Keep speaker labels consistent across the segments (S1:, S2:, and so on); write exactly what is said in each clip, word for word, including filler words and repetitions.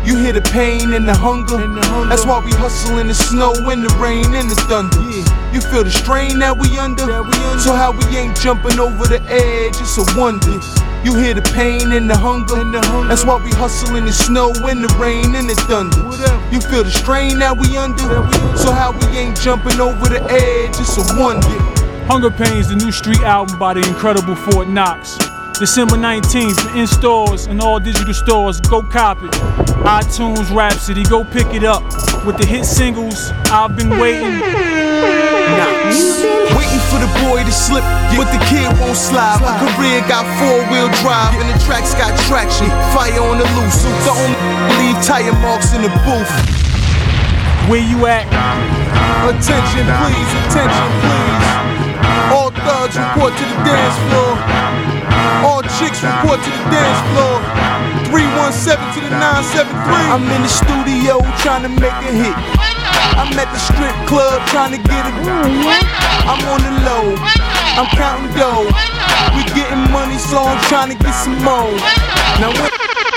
S1: You hear the pain and the hunger. That's why we hustle in the snow, in the rain, and the thunder. You feel the strain that we under. So how we ain't jumping over the edge, it's a wonder. You hear the pain and the hunger. That's why we hustle in the snow, in the rain, and the thunder. You feel the strain that we under. So how we ain't jumping over the edge, it's a wonder.
S2: Hunger Pains, the new street album by the incredible Fort Knox. December nineteenth, in stores and all digital stores. Go cop it. iTunes Rhapsody, go pick it up. With the hit singles, I've Been Waiting. Knox.
S1: Waiting for the boy to slip, but the kid won't slide. My career got four-wheel drive, and the tracks got traction. Fire on the loose, the only leave tire marks in the booth.
S2: Where you at?
S1: Attention please, attention please. All thugs report to the dance floor. All chicks report to the dance floor. three one seven to the nine seven three. I'm in the studio trying to make a hit. I'm at the strip club trying to get it. I'm on the low, I'm counting dough. We getting money, so I'm trying to get some more. Now what?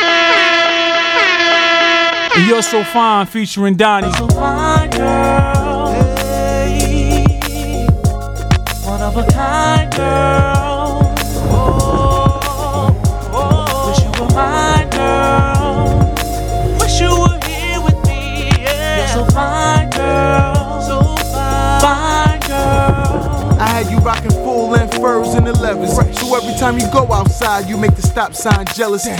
S2: And You're So Fine featuring Donnie.
S3: So fine, girl. Hey, one of a kind, girl. Oh, oh, wish you were mine, girl. Wish you were here with me. Yeah. You're so fine, girl. So fine, fine, girl.
S1: I had you rocking full length furs and elevens. So every time you go outside, you make the stop sign jealous.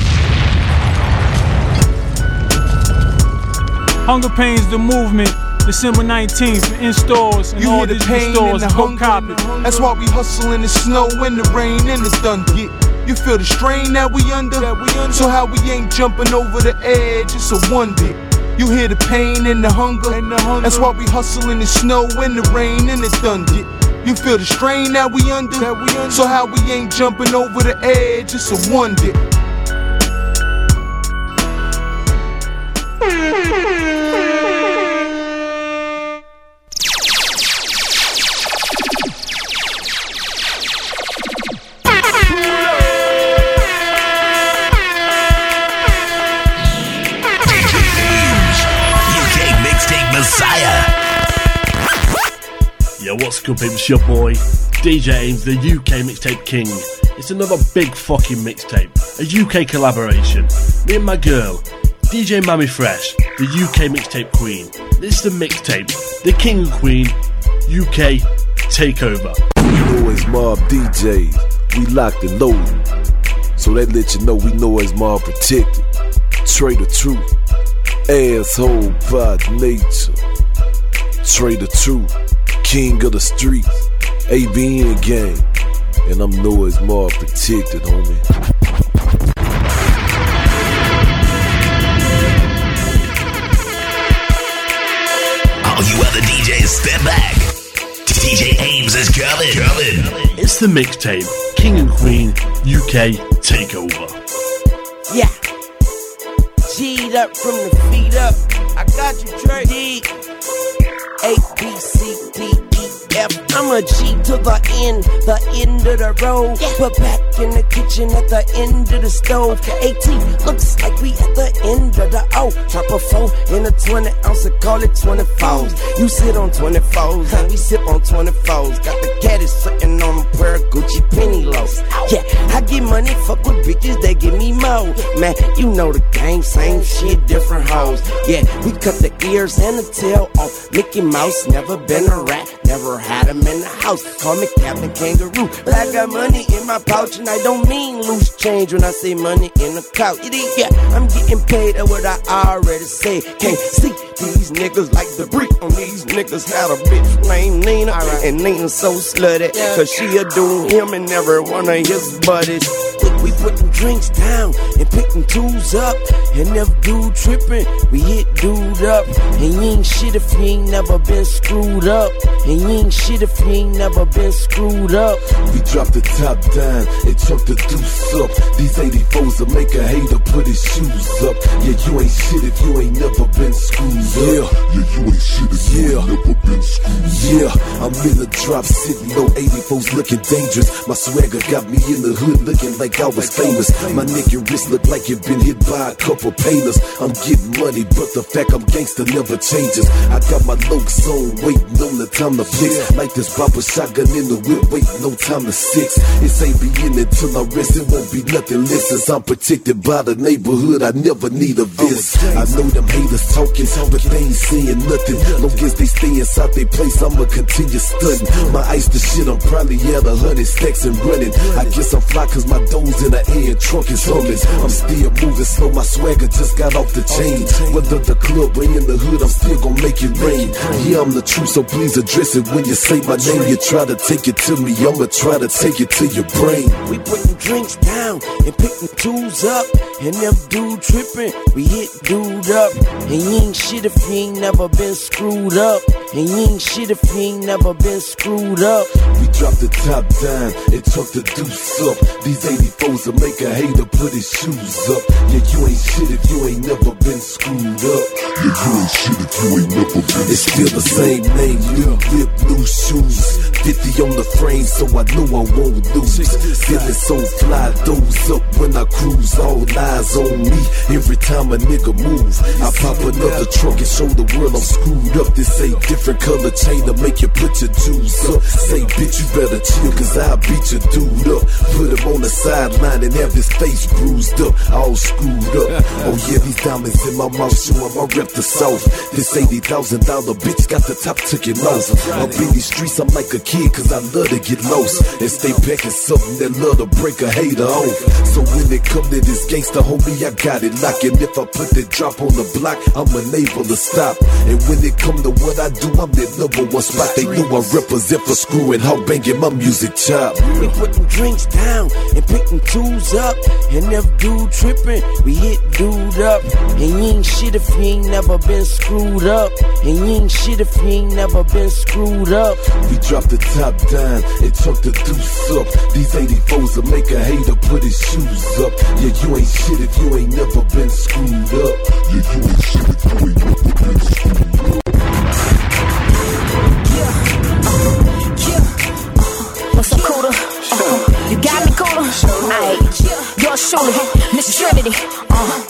S2: Hunger Pains, the movement, December nineteenth, in stores and
S1: you
S2: all
S1: hear the
S2: digital
S1: pain
S2: stores.
S1: And the
S2: Go
S1: hunger.
S2: cop it.
S1: That's why we hustle in the snow, in the rain, and the thunder. You feel the strain that we under. So how we ain't jumping over the edge, it's a wonder. You hear the pain and the hunger. That's why we hustle in the snow, in the rain, and the thunder. You feel the strain that we under. So how we ain't jumping over the edge, it's a wonder.
S4: Yo, what's good, people? It's your boy, D J Ames, the U K Mixtape King. It's another big fucking mixtape, a U K collaboration. Me and my girl, D J Mammy Fresh, the U K Mixtape Queen. This is the mixtape, the King and Queen, U K Takeover.
S5: You know it's Mob D Js, we locked and loaded. So that let you know we know it's Mob protected. Trade the truth, asshole by nature. Trade the truth. King of the streets, A B N gang, and I'm Noah's Mob protected, homie.
S6: All you other D Js, step back. D J Ames is coming. coming.
S4: It's the mixtape, King and Queen, U K Takeover.
S7: Yeah. G'd up from the feet up. I got you, Trey. D. A, B, C, D, E, F. I'm a G to the end, the end of the road. Yeah. But back in the kitchen at the end of the stove. Okay. AT looks like we at the end of the O. Drop a four in a twenty ounce and call it twenty-fours. You sit on twenty-fours and we sip on twenty-fours. Got the caddy sitting on a pair of Gucci penny lows. Yeah, I get money, fuck with bitches, they give me more. Man, you know the game, same shit, different hoes. Yeah, we cut the ears and the tail off. Mickey Mouse, never been a rat, never had him in the house. Call me Captain Kangaroo, but I got money in my pouch and I don't mean loose change when I say money in the couch. Yeah, I'm getting paid at what I already said. Can't see these niggas like the brick on these niggas. Had a bitch named Nina, right. And Nina so slutty, yeah. Cause she'll do him and every one of his buddies. We put them drinks down and pick them tools up. And if dude trippin', we hit dude up. And you ain't shit if you ain't never been screwed up. And you ain't shit if you ain't never been screwed up.
S5: We drop the top down and chuck the deuce up. These eighty-fours will make a hater put his shoes up. Yeah, you ain't shit if you ain't never been screwed
S8: yeah.
S5: up.
S8: Yeah, you ain't shit if you
S5: yeah.
S8: ain't never been screwed
S5: yeah.
S8: up.
S5: Yeah, I'm in the drop sitting low, eighty-fours looking dangerous. My swagger got me in the hood looking like I was famous. My neck and wrist look like it been hit by a couple painters. I'm getting money, but the fact I'm gangster never changes. I got my looks on, waiting on the time to fix. Like this bopper shotgun in the whip, waiting no time to six. It ain't be in until I rest, it won't be nothing less. Since I'm protected by the neighborhood, I never need a vest. I know them haters talking, but they ain't saying nothing. Long as they stay inside their place, I'ma continue studying. My ice the shit, I'm probably at a hundred stacks and running. I guess I'm fly cause my doors in the air, trunk is humming. I'm still moving slow, my swagger just got off the chain. Whether the club or in the hood, I'm still gon' make it rain. Yeah, I'm the truth, so please address it when you say my name. You try to take it to me, I'ma try to take it to your brain.
S7: We putting drinks down and picking tools up. And them dude tripping, we hit dude up. And you ain't shit if you ain't never been screwed up. And you ain't shit if you ain't never been screwed up.
S5: We drop the top down and tuck the deuce up. These eighty-fours will make a hater put his shoes up. Yeah, you ain't shit if you ain't never been screwed up.
S8: Yeah, you ain't shit if you ain't never been
S5: It's still the same name, new whip, new shoes. fifty on the frame, so I know I won't lose. Feeling so fly, those up when I cruise. All eyes on me every time a nigga move. I pop another trunk and show the world I'm screwed up. This ain't different color chain to make you put your jewels up. Say, bitch, you better chill, cause I'll beat your dude up. Put him on the sideline and have his face bruised up, all screwed up. Oh yeah, these diamonds in my mouth show him I rep the South. This eighty thousand dollar bitch got the top taken off. Up in these streets, I'm like a kid, cause I love to get lost and stay packing something that love to break a hater off. So when it come to this gangsta, homie, I got it locked. And if I put that drop on the block, I'm unable to stop. And when it come to what I do, I'm that number one spot. They knew I represent for screwing, how banging my music chop.
S7: We putting drinks down and picking tools up. And if dude tripping, we hit dude up. And you ain't shit if you ain't never been screwed up. And you ain't shit if you ain't never been screwed up.
S5: We drop the top down and tuck the deuce up. These eighty-fours will make a hater put his shoes up. Yeah, you ain't shit if you ain't never been screwed up.
S8: Yeah, you ain't shit if you ain't never been screwed up.
S9: Yeah, uh, yeah. What's up, Cooter? Uh, you got me, Cooter? Aight, yours truly, Miss Trinity. Uh.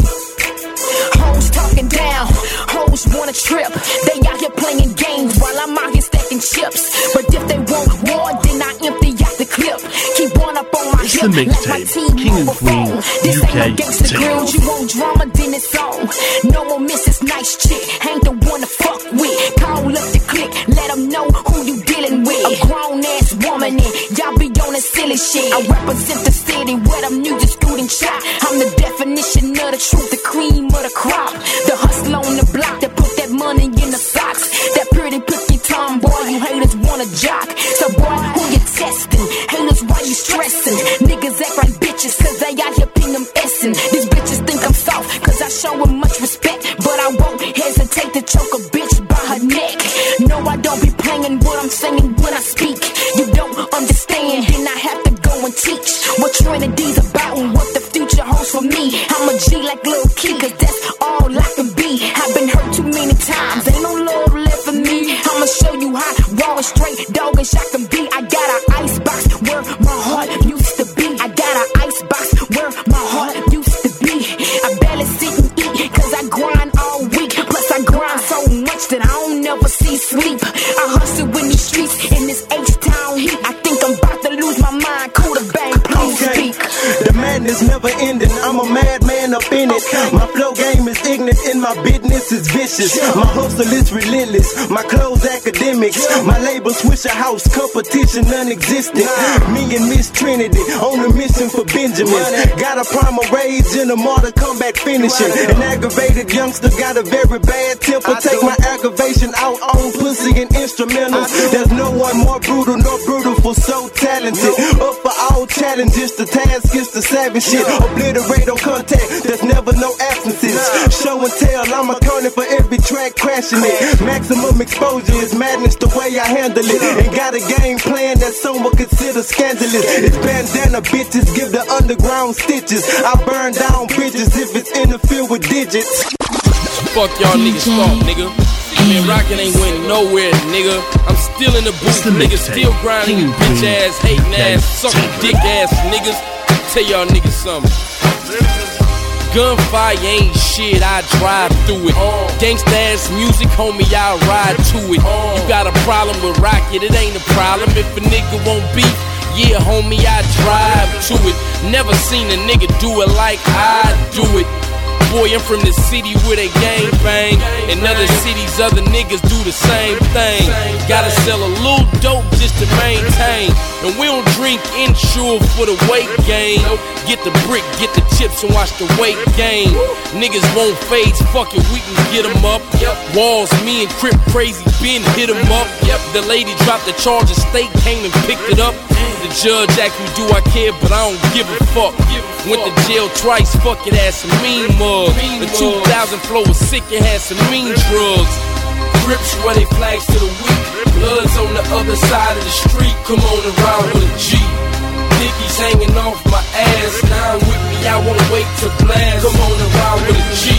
S9: Hoes talking down, hoes wanna trip. They out here playing games while I'm out here stacking chips. But if they want war, then I empty out the clip. Keep one up on my
S4: it's
S9: hip,
S4: the
S9: like my
S4: mixtape,
S9: team
S4: King and Queen,
S9: This
S4: U K
S9: ain't no gangsta grill, you want drama, then it's on. No more Missus Nice Chick, ain't the one to fuck with. Call up the clique, let them know who you dealing with. A grown ass woman and y'all be on that silly shit. I represent the city where them music student shot. I'm the definition of the truth, the cream of the crop. The hustle on the block that put that money in the socks. That pretty picky tomboy, you haters wanna jock. So boy, who you testing? Haters, why you stressing? Niggas act like bitches cause they out here ping them essing. These bitches think I'm soft cause I show them much respect. But I won't hesitate to choke a bitch by her neck. No, I don't be playing what I'm saying when I speak. You don't understand, then I have to go and teach what Trinity's about and what the future holds for me. I'm a G like Lil' Key, cause that's all I can be. I've been hurt too many times, ain't no love left for me. I'ma show you how raw and straight doggish I can be. I got an icebox where my heart used to be. I got an icebox where my heart used to be. I barely sit and eat, cause I grind all week. Plus I grind so much that I don't never see sleep. I hustle in these streets in this H-Town heat. I think I'm about to lose my mind. Cool the bang, please
S10: okay.
S9: speak.
S10: The madness never ending, I'm a madman up in it. My flow game is ignorant and my business is vicious. My hustle is relentless, my clothes academics. My label Swisher House, competition non-existent. Me and Miss Trinity on a mission for Benjamin. Got a primal rage and a Mortal Kombat finishing. An aggravated youngster got a very bad temper. Take my aggravation out on pussy and instrumentals. There's no one more brutal nor brutal, so talented. Up for all challenges, the task is the savage shit. Obliterate on contact, there's never no absences. Show and tell, I'm accounting for every track crashing it. Maximum exposure is madness the way I handle it. And got a game plan that some would consider scandalous. It's bandana bitches, give the underground stitches. I burn down bridges if it's interfere with digits.
S11: Fuck y'all niggas fault, nigga. I mean, rockin' ain't went nowhere, nigga. I'm still in the booth, niggas still grinding, you bitch ass, hating ass, sucking dick ass niggas. tell y'all niggas something. Gunfire ain't shit, I drive through it. Gangsta ass music, homie, I ride to it. You got a problem with Rocket, it ain't a problem. If a nigga won't beef, yeah, homie, I drive to it. Never seen a nigga do it like I do it. Boy, I'm from the city where they gang bang. In other cities, other niggas do the same thing. Gotta sell a little dope just to maintain. And we don't drink insure for the weight gain. Get the brick, get the chips, and watch the weight gain. Niggas won't fades, fuck it, we can get them up. Walls, me and Crip Crazy, Ben hit them up. The lady dropped the charge, the state came and picked it up. The judge asked me, do I care, but I don't give a fuck. Went to jail twice, fuck it, had some mean mugs. The two thousand flow was sick, it had some mean drugs. Crips wear they flags to the weak. Bloods on the other side of the street, come on and ride with a G. Dickies hanging off my ass, now I'm with me, I won't wait to blast. Come on and ride with a G.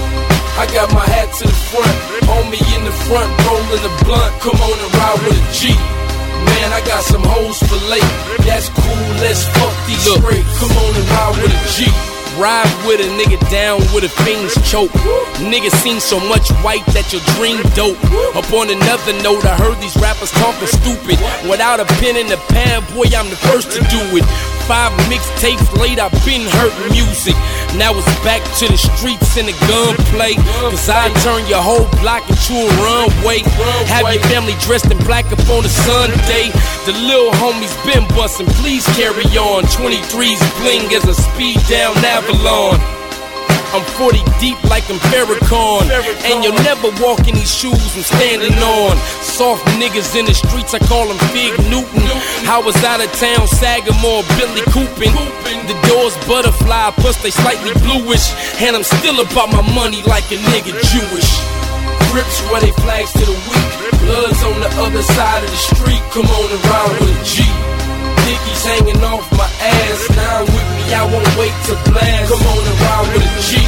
S11: I got my hat to the front, homie in the front, rolling the blunt. Come on and ride with a G. Man, I got some hoes for late. That's cool, let's fuck these straight. Come on and ride with a G. Ride with a nigga down with a fiend's choke. Niggas seen so much white that your dream dope. Up on another note, I heard these rappers talking stupid. Without a pen and a pad, boy, I'm the first to do it. Five mixtapes late, I've been hurting music. Now it's back to the streets and the gunplay. Cause I turn your whole block into a runway. Have your family dressed in black up on a Sunday. The little homies been bustin', please carry on. twenty-threes bling as a speed down Avalon. I'm forty deep like I'm Farrakhan. And you'll never walk in these shoes I'm standing on. Soft niggas in the streets, I call them Fig Newton. I was out of town, Sagamore, Billy Coopin'. The doors butterfly, plus they slightly bluish. And I'm still about my money like a nigga Jewish. Crips wear they flags to the weak. Bloods on the other side of the street, come on and ride with a G. Dickies hanging off my ass, now I'm with me, I won't wait to blast. Come on and ride with a G.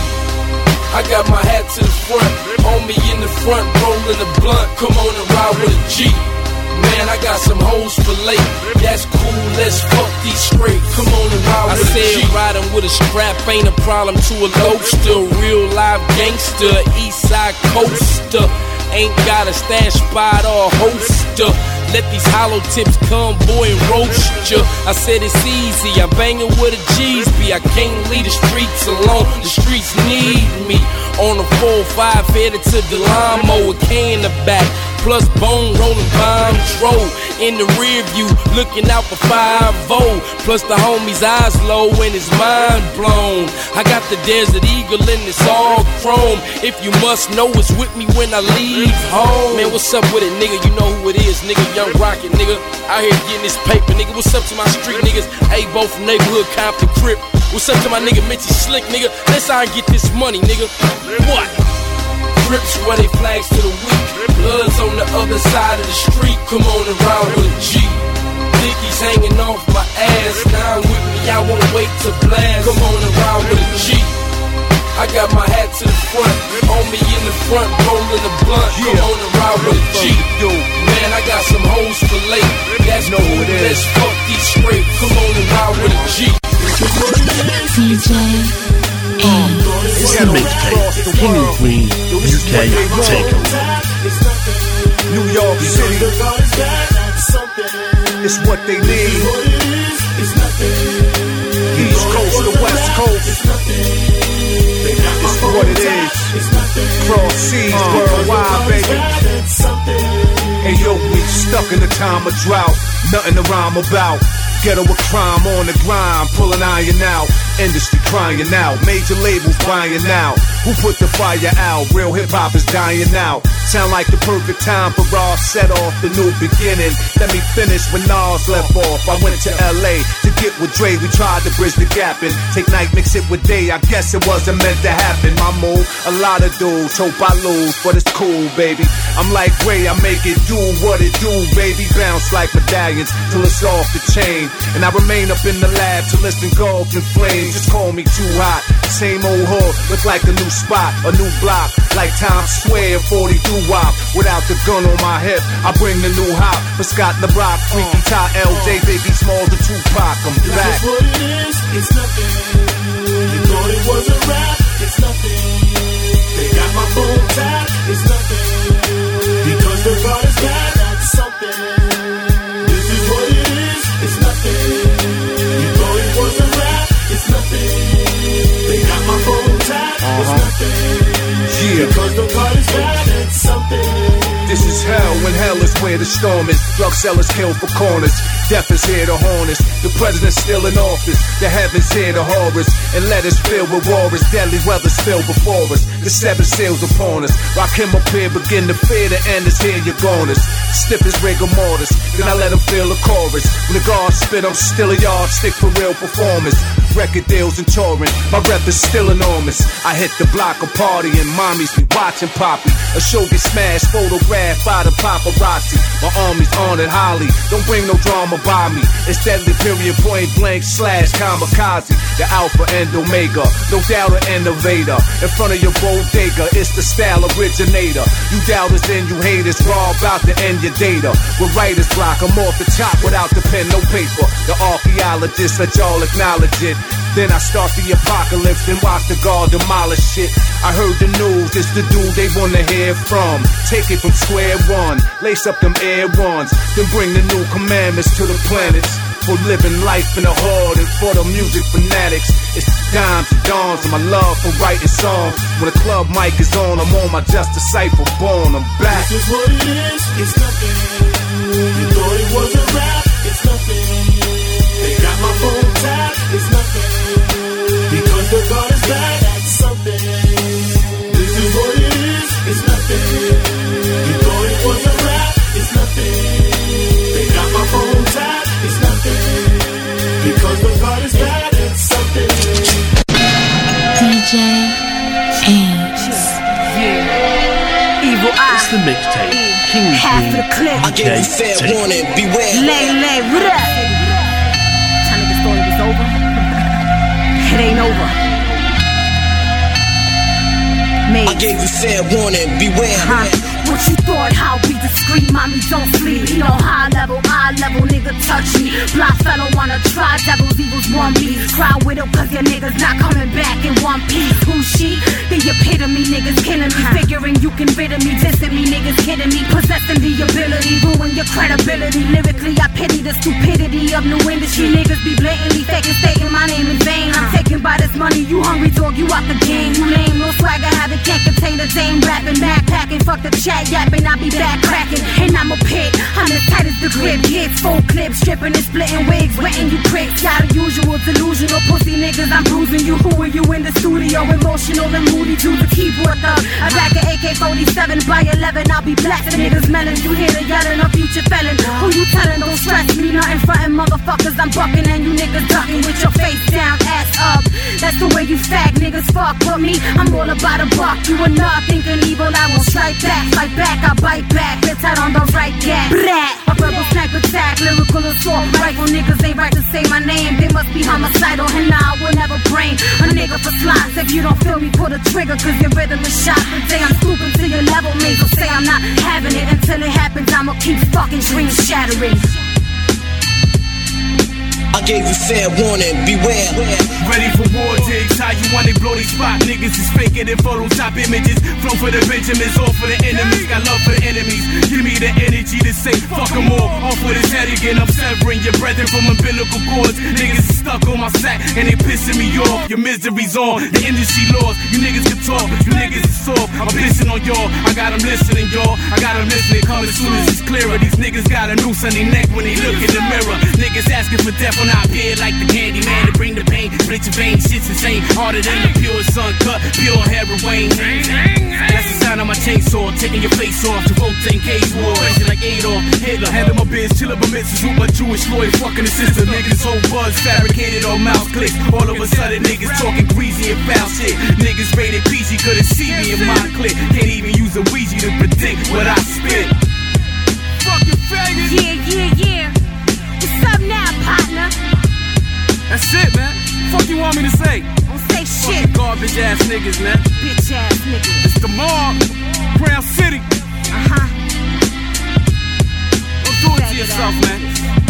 S11: I got my hat to the front, homie in the front, rolling the blunt. Come on and ride with a G. Man, I got some hoes for late. That's cool, let's fuck these straight. Come on and ride with a G. I said riding with a strap ain't a problem to a loaster. Real live gangster, east side coaster. Ain't got a stash spot or a holster. Let these hollow tips come, boy, and roast ya. I said it's easy, I'm banging with a G's B. I can't leave the streets alone, the streets need me. On a four five headed to Delamo, a K in the back, plus bone rolling bomb roll. In the rear view, looking out for five oh. Plus the homie's eyes low and his mind blown. I got the Desert Eagle and it's all chrome. If you must know, it's with me when I leave home. Man, what's up with it, nigga? You know who it is, nigga. Young Rocket, nigga. Out here getting this paper, nigga. What's up to my street niggas? Hey, both from neighborhood Compton Crip. What's up to my nigga Mitchie Slick, nigga? Let's how I get this money, nigga. What? Crips wear they flags to the weak. Bloods on the other side of the street. Come on and ride with a G. Dickies hanging off my ass. Now I'm with me, I won't wait to blast. Come on and ride with a G. I got my hat to the front, homie in the front, rolling the blunt. Come on and ride with a G. Man, I got some hoes for late. That's no cool, let's fuck these straight. Come on and ride with a G.
S6: D J
S4: It's the mixtape, King and Queen, U K Takeover.
S1: New York City, it's what they need. East Coast to West Coast, it's what it is. Cross seas, worldwide, baby. Hey yo, we stuck in the time of drought, nothing to rhyme about. Ghetto with crime on the grind, pulling iron out. Industry crying out, major labels buying out. Who put the fire out? Real hip hop is dying out. Sound like the perfect time for Ross set off the new beginning. Let me finish when Nas left off. I went to L A to get with Dre. We tried to bridge the gap and take night, mix it with day. I guess it wasn't meant to happen. My move, a lot of dudes hope I lose, but it's cool, baby. I'm like Ray, I make it do what it do, baby. Bounce like medallions till it's off the chain. And I remain up in the lab till it's engulfed in flames. Just call me too hot. Same old hood, look like a new
S12: spot, a new block, like Times Square and forty doo-wop. Without the gun on my hip, I bring the new hop. For Scott the Rock, Freaky Ty, L J, Biggie Smalls, the Tupac, I'm back.
S13: This is what it is, it's nothing. You thought it was a rap, it's nothing. They got my phone tapped, it's nothing. Because the God is bad, that's something. This is what it is, it's nothing. You thought it was a rap, it's nothing. They got my phone tapped, it's nothing.
S12: Yeah.
S13: Because the God is bad, that's something.
S12: This is hell when hell is where the storm is. Drug sellers kill for corners. Death is here to haunt us. The president's still in office. The heavens here to horrors. And let us fill with wars. Deadly weather still before us. The seven seals upon us. Rock him up here, begin to fear. The end is here, you're goners. Stiff as rigor mortis. Then I let him feel the chorus. When the guards spit, I'm still a yardstick for real performance. Record deals and touring. My rep is still enormous. I hit the block, a party, and mommies be watching Poppy. A show get smashed, photographed by the paparazzi. My army's on it, Holly. Don't bring no drama by me. It's deadly period, point blank, slash, kamikaze. The alpha and omega, no doubt an innovator. In front of your bodega, it's the style originator. You doubters and you haters, raw about to end your data. With writer's block, I'm off the top without the pen, no paper. The archaeologists, let y'all acknowledge it. Then I start the apocalypse, then watch the guard demolish shit. I heard the news, it's the dude they wanna hear from. Take it from square one, lace up them air ones, then bring the new commandments to the planets. For living life in the hood and for the music fanatics. It's the dimes and dawns and my love for writing songs. When the club mic is on, I'm on my Justice Cypher born, I'm back.
S13: This is what it is, it's nothing. You thought it was a rap, it's nothing. They got my phone tapped, it's nothing. Because the God is bad, that's something. This is what it is, it's nothing. You thought it was a rap, it's nothing. They got my phone tapped, it's nothing. Because the God is bad, that's something.
S9: D J Ames.
S3: Yeah. Evil Eye.
S4: It's the mixtape. King
S3: Half of the clip.
S7: I gave you fair warning, beware.
S3: Lay, lay, what up? Tell me the story was over. It ain't over. Mate.
S7: I gave you fair warning, beware.
S3: Huh? What you thought, how be discreet, mommy don't sleep. He on high level, eye level, nigga touch me. Block fellow wanna try, devils, evils want me. Cry with him cause your niggas not coming back in one piece. Who she? The epitome, niggas killing me. Figuring you can rid of me, dissing me, niggas kidding me. Possessing the ability, ruin your credibility. Lyrically, I pity the stupidity of new industry. Niggas be blatantly faking, stating my name in vain. I'm taken by this money, you hungry dog, you out the game. You lame, no swagger, have it, can't contain the dame. Rapping, backpacking, fuck the chat. Yapping, I be back cracking, and I'm a pit. I'm as tight as the grip, hits full clips, stripping and splitting wigs, wetting you pricks. Got a usual delusional pussy niggas, I'm bruising you. Who are you in the studio? Emotional and moody to the keyboard thug. I back a A K forty-seven by eleven, I'll be blasting niggas melon. You hear the yelling of future felon. Who you telling? Don't stress me, nothing frontin' motherfuckers. I'm bucking and you niggas ducking with your face down, ass up. That's the way you fag niggas fuck with me. I'm all about a buck. You are not thinking evil, I will strike back. Fight back, I bite back. It's out on the right gas. A rebel sniper attack, lyrical assault rifle. Niggas ain't right to say my name. They must be homicidal, and I will never brain a nigga for slots. If you don't feel me, pull the trigger, cause your rhythm is shot. The day I'm stooping to your level, may so say I'm not having it. Until it happens, I'ma keep fucking dreams shattering.
S7: I gave you fair warning, beware.
S14: Ready for war digs, how you want it, blow these spot. Niggas is faking it, Photoshop images. Flow for the Benjamins, all for the enemies. Got love for the enemies. Give me the energy to say, fuck them all. Off with his head again, I'm severing your brethren from umbilical cords. Niggas is stuck on my sack, and they pissing me off. Your misery's on, the industry laws. You niggas can talk, but you niggas is soft. I'm pissing on y'all, I got them listening, y'all. I got them listening, coming soon as it's clearer. These niggas got a noose on their neck when they look in the mirror. Niggas asking for death on our beard like the candy man to bring the pain. Split your veins, shit's insane. Harder than the pure sun cut, pure heroin. That's the sound of my chainsaw, taking your face off to vote to engage war. Racing like Adolf Hitler, handle my biz, chill up a missus with my Jewish lawyer, fucking the sister. Niggas whole buzz, fabricated on mouse clicks. All of a sudden niggas talking greasy and foul shit. Niggas rated P G, couldn't see me in my clip. Can't even use a Ouija to predict what I spit. Fucking faggot.
S3: Yeah, yeah, yeah. What's up now, partner?
S14: That's it, man. Fuck you want me to say?
S3: Don't say
S14: Fucking garbage ass niggas, man.
S9: Bitch ass niggas.
S14: It's the mob. Crown City.
S9: Uh huh.
S14: Don't do it to yourself, man.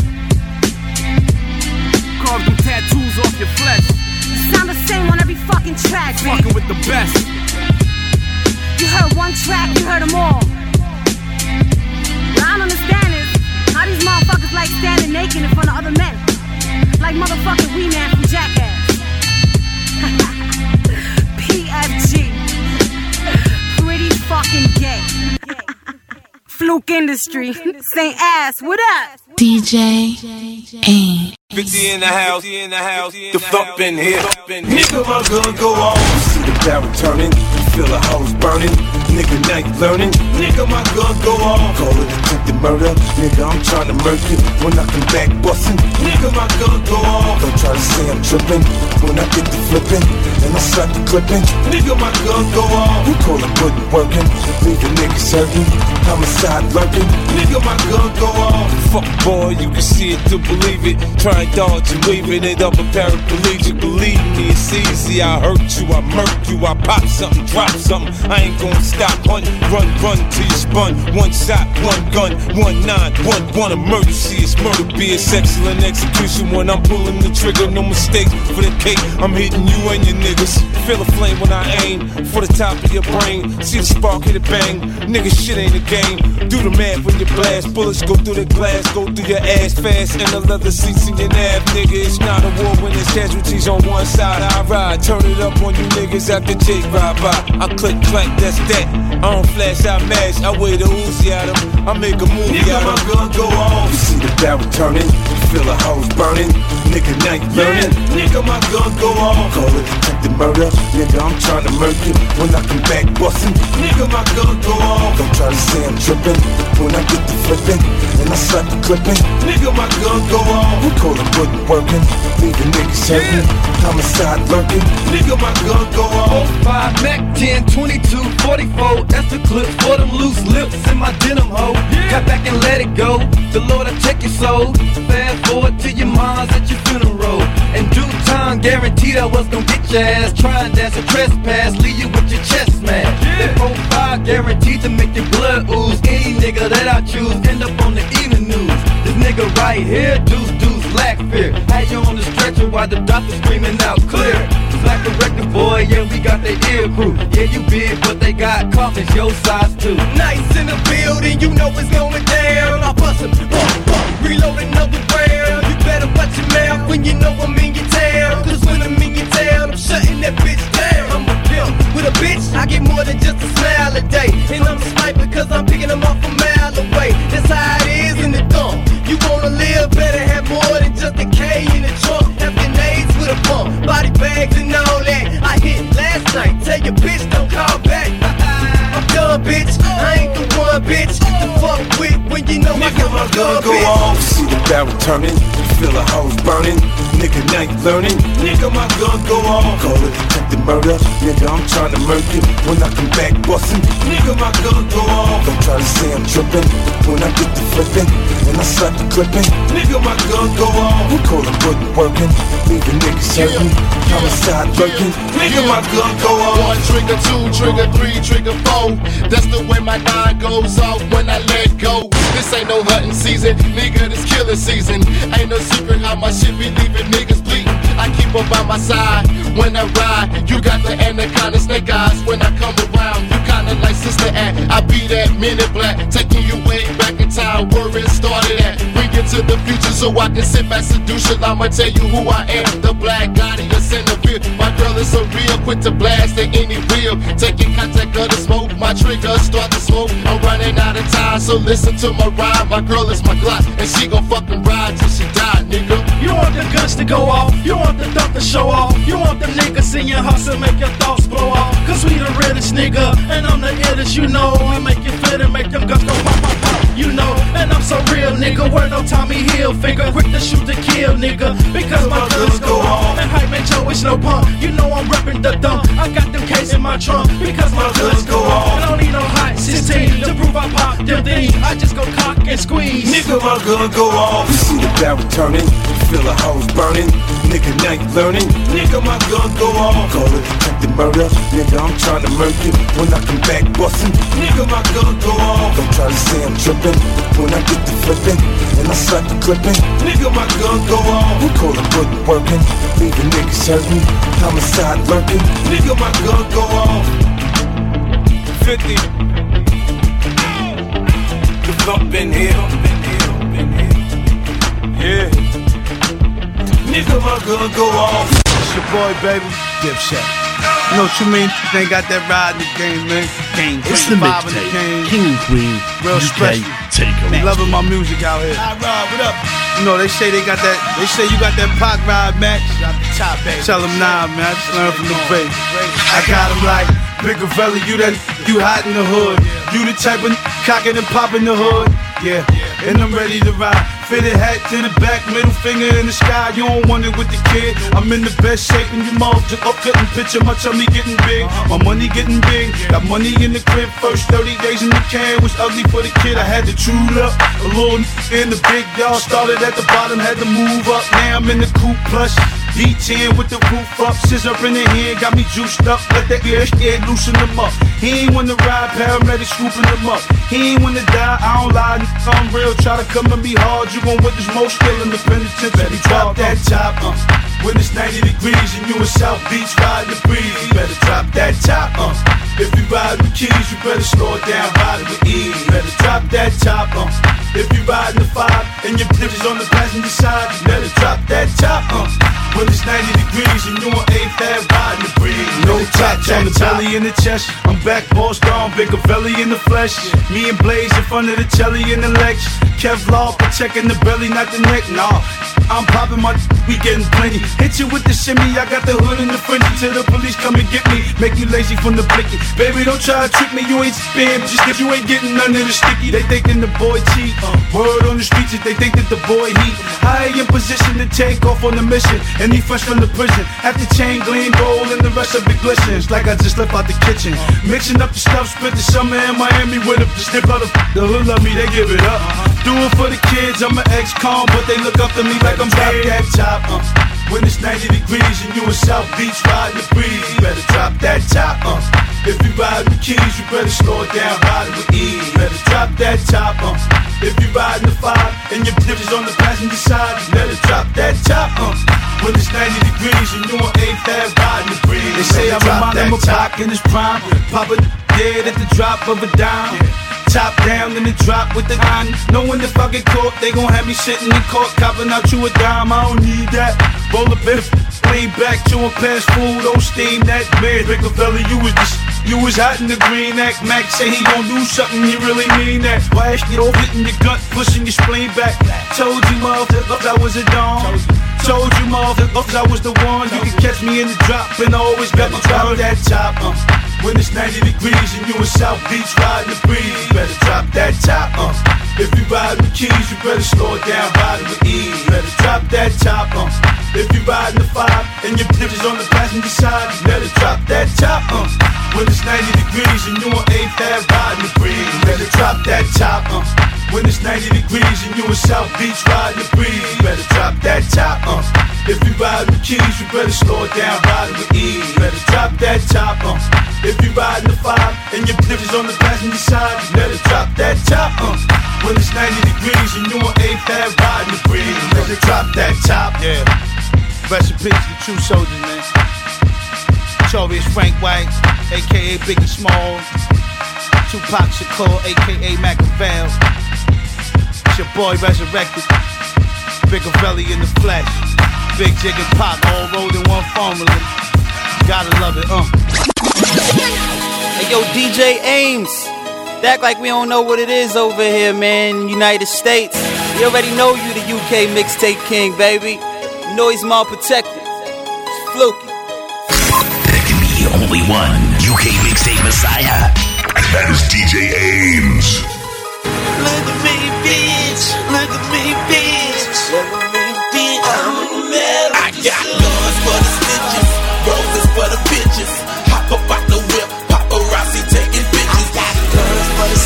S14: Carve them tattoos off your flesh.
S9: You sound the same on every fucking track, man.
S14: Fucking with the best.
S9: You heard one track, you heard them all. What I don't understand is how these motherfuckers like standing naked in front of other men. Like motherfucking Wee Man from Jackass. P F G. Pretty fucking gay. Fluke Industry. Saint Ass, what up?
S15: D J Aim.
S16: fifty in the house, in the house, the thump in here. Nigga, my gun go off. You see the barrel turning, you feel the house burning. Nigga, now you learning. Nigga, my gun go off. Call it attempted murder. Nigga, I'm trying to murk you when I come back bustin'. Nigga, my gun go off. Don't try to say I'm tripping when I get the flipping and I start the clipping. Nigga, my gun go off. You call it good working, leave the niggas hurting. Homicide lurking. Nigga, my gun go off.
S17: Fuck boy, you can see it to believe it. Try and dodge and weaving it up a paraplegic. Believe me, it's easy. I hurt you, I murk you, I pop something, drop something. I ain't gonna stop, hunt, run, run till you spun. One shot, one gun, one nine, one one emergency. It's murder, be it's excellent execution when I'm pulling the trigger. No mistakes for the cake. I'm hitting you and your niggas. Feel a flame when I aim for the top of your brain. See the spark hit it bang. Nigga, shit ain't a game. Do the math when you blast. Bullets go through the glass, go through your ass fast. And the leather seats in your nav, nigga. It's not a war when there's casualties on one side. I ride, turn it up on you niggas after Jake ride by. I click, clack, that's that. I don't flash, I mash. I weigh the Uzi at him. I make a movie
S16: Nigga,
S17: out
S16: my
S17: of him.
S16: gun go off. You see the barrel turning, you feel the house burning. Nigga, now you learning. Nigga, my gun go off. Call it attempted murder. Nigga, I'm trying to murk you when I come back bustin'. Nigga, my gun go off. Don't try to say I'm tripping when I get the flipping and I start the clipping. Nigga, my gun go off. We call it good working, leave the niggas hurting. Homicide lurking. Nigga, my gun go off.
S18: five Mac ten, twenty-two, forty-four. That's the clip for them loose lips in my denim hoe. Got back and let it go. The Lord, I check your soul. Fast forward to your mom's at your funeral. In due time, guaranteed I was gonna get your ass. Try and dance a trespass, leave you with your chest smashed. That profile guaranteed to make your blood ooze. Any nigga that I choose end up on the evening news. This nigga right here, deuce deuce lack fear. Had you on the stretcher while the doctor screaming out clear. Like a record boy, yeah, we got the ear crew. Yeah, you big, but they got coffins your size too.
S19: Nice in the building, you know it's going down. I bust him, bump, bump, reload another round. You better watch your mouth when you know I'm in your town. Cause when I'm in your town, I'm shutting that bitch down. I'm a pimp with a bitch, I get more than just a smile a day. And I'm sniping cause I'm picking them off a mile away. That's how it is in the dump. You wanna live, better have more than just a K in the trunk. Have grenades with a pump, body bags and all that. I hit last night, tell your bitch don't call back. I'm done, bitch, I ain't the one, bitch, to fuck with when you know I got my gun,
S16: Go
S19: bitch.
S16: off. See the barrel turning, you feel the house burning. Nigga, now you learning. Nigga, my gun go off. Call it attempted murder. Nigga, I'm trying to murk you when I come back bustin'. Nigga, my gun go off. Don't try to say I'm tripping when I get the flipping and I start the clipping. Nigga, my gun go off. We call it good working, leave the niggas hurting. Homicide lurking. Nigga, my gun go off.
S20: One trigger, two trigger, three trigger, four. That's the way my nine goes off when I let go. This ain't no hunting season, nigga, this killing season. Ain't no secret how my shit be leaving niggas bleeding. I keep her by my side when I ride. You got the anaconda snake eyes when I come around. You kinda like Sister Act. I be that Men in Black, taking you way back in time where it started at. Bring it to the future so I can sit back seduce you. I'ma tell you who I am, the black guy in your center field. My girl is so real, quick to blast at any wheel. Taking contact of the smoke, my trigger start to smoke. I'm running out of time, so listen to my rhyme. My girl is my Glock, and she gon' fucking ride till she die, nigga.
S18: You want the guns to go off, you want the thought to show off. You want them niggas in your house and make your thoughts blow off. Cause we the realest nigga, and I'm the illest, you know. I make you fit and make them guns go pop, pop, pop, you know. And I'm so real, nigga, we're no Tommy Hilfiger. Quick to shoot to kill, nigga, because my guns go off. And hype man Joe is no punk, you know I'm reppin' the dump. I got them K's in my trunk, because my guns go off. I don't need no hot shit
S19: sixteen to prove I pop them things. I just go cock and squeeze.
S16: Nigga, my gun go off. You see the barrel turning, you feel the hose burning. Nigga, now you learning. Nigga, my gun go off. Call it attempted murder. Nigga, I'm trying to murder you when I come back bustin'. Nigga, my gun go off. Don't try to say I'm trippin' when I get the flippin' and I start the clippin'. Nigga, my gun go off. We call it good workin', leaving niggas hurtin', homicide lurkin'. Nigga, my gun go off. fifty. The thump in here. Yeah. Nigga, my gun go off.
S21: It's your boy, baby, Dipset. You know what you mean? They ain't got that ride in the game, man. Game
S4: It's the mixtape, King and Queen,
S21: real
S4: U K
S21: special.
S4: takeover.
S21: They loving my music out here.
S19: I ride, what up?
S21: You know, they say they got that, they say you got that Pac ride match.
S19: Top, baby.
S21: Tell them nah, man, I just learned from the break. I got them like, Bigger Valley, you that, you hot in the hood. You the type of cockin' and poppin' the hood. Yeah, and I'm ready to ride. Fitted hat to the back, middle finger in the sky. You don't want it with the kid. I'm in the best shape and you mouth just up, couldn't picture my tummy getting big. My money getting big. Got money in the crib. First thirty days in the can was ugly for the kid. I had to true up. A little in the big y'all started at the bottom, had to move up. Now I'm in the coupe plush. D ten with the roof up, scissor in the hand, got me juiced up. Let the air scared loosen them up. He ain't wanna ride, paramedics scooping them up. He ain't wanna die, I don't lie, I'm real. Try to come and be hard, you gon' witness most still in the penitentiary. Drop that top, uh. When it's ninety degrees and you in South Beach riding the breeze, you better drop that top, uh. If you ride with keys, you better slow it down, ride it with ease. You better drop that top, uh. If you riding the five and your bitches on the passenger side, you better drop that top, uh. When it's ninety degrees and you on eighth Ave riding the breeze. No top on the belly and the chest. I'm back, ball strong, bigger belly in the flesh. Me and Blaze in front of the telly in the legs. Kevlar protecting the belly, not the neck. Nah, I'm popping my, we getting plenty. Hit you with the shimmy, I got the hood and the frenzy. Till the police come and get me, make me lazy from the blicky. Baby, don't try to trick me, you ain't spam. Just if you ain't getting none of the sticky. They thinking the boy cheat. Word on the streets is they think that the boy heat. I in position to take off on the mission. And he fresh from the prison. After chain gleam gold and the rest of it glistens. Like I just left out the kitchen. Mixing up the stuff, spent the summer in Miami with him. Just snip out of the hood love me, they give it up. Do it for the kids, I'm an ex-con, but they look up to me like I'm drop that top, uh. When it's ninety degrees and you in South Beach riding the breeze, you better drop that top, uh. If you ride with keys, you better slow it down, ride it with ease. You better drop that top, uh. If you riding the five and your bitches on the passenger side, you better drop that top, uh. When it's ninety degrees and you on eighth Ave riding the breeze. They say I remind them of Pac in his prime. Papa dead at the drop of a dime. Top down in the drop with the nine. Knowing if I get caught, they gon' have me sitting in court, copping out you a dime. I don't need that. Roll a bit, lean back, chewing past food, don't steam that man. Bigger fella, you was just, you was hot in the green act. Mac say he gon' do something, he really mean that. Why ask you hitting your gut, pushing your spleen back? Told you, motherfuckers, I was a dog. Told you, motherfuckers, I was the one. You can catch me in the drop, and I always got my drop that top, uh. When it's ninety degrees and you in South Beach riding the breeze, you better drop that top, uh. If you riding the keys, you better slow it down, ride it with ease. You better drop that top, uh. If you riding the five and your bitches on the passenger side, you better drop that top, uh. When it's ninety degrees and you on eighth Ave riding the breeze, you better drop that top, uh. When it's ninety degrees and you in South Beach riding the breeze, you better drop that top, uh. If you riding the keys, you better slow it down, ride it with ease. You better drop that top, uh. If you riding the five and your bitches on the passenger side, you better drop that top, uh. When it's ninety degrees and you on eighth Ave riding the breeze, you better drop that top. Yeah. Rest in peace to the true soldiers, man. Notorious Frank White, a k a. Biggie Small. Tupac Shakur, a k a. Machiavelli. It's your boy Resurrected. Bigger Belly in the flesh. Big Jig and Pac all rolled in one formula. Gotta love it, uh.
S22: Hey, yo, D J Ames. They act like we don't know what it is over here, man. United States. You already know you the U K mixtape king, baby. Noise Mall protected. It's Fluky.
S6: There can be only one U K mixtape messiah. That is D J Ames.
S13: Look at me, bitch. Look at me, bitch. Look at me, bitch. I'm a man. I got guns for the stitches, roses for the bitches. Hop up out the whip, paparazzi taking bitches. I got guns for the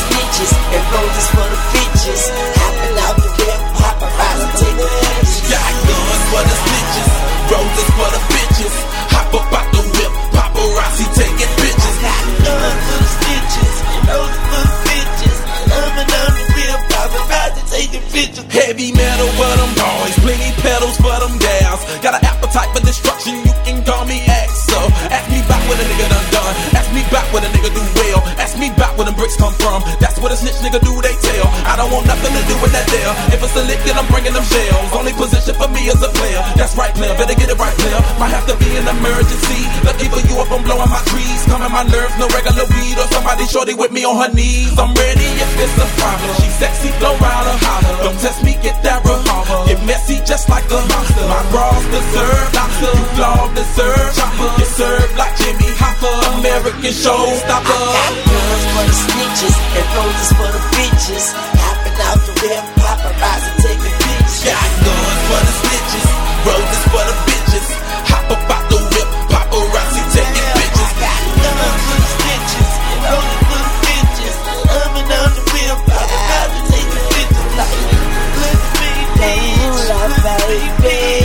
S2: come from. That's what a snitch nigga do, they tell. I don't want nothing to do with that there. If it's a lick, then I'm bringing them shells. Only position for me is a player. That's right, player. Better get it right, player. Might have to be an emergency. Lucky for you if I'm blowing my trees. Calming my nerves, no regular weed or somebody shorty with me on her knees. I'm ready if it's a problem. She sexy, blow round her holler. Don't test me, get that revolver. Get messy just like a monster. My bras deserve lobster. You claw deserve chopper. You serve like Jimmy Hopper. American showstopper.
S7: Guns for the snitches and roses for the bitches. Hopping out the whip, paparazzi taking pictures.
S2: Got guns for the snitches, roses for the bitches. Hop up out the whip, paparazzi taking pictures.
S7: I got guns for the snitches and roses for the bitches. Hopping out the whip, paparazzi taking pictures. Like, look at me dance, baby.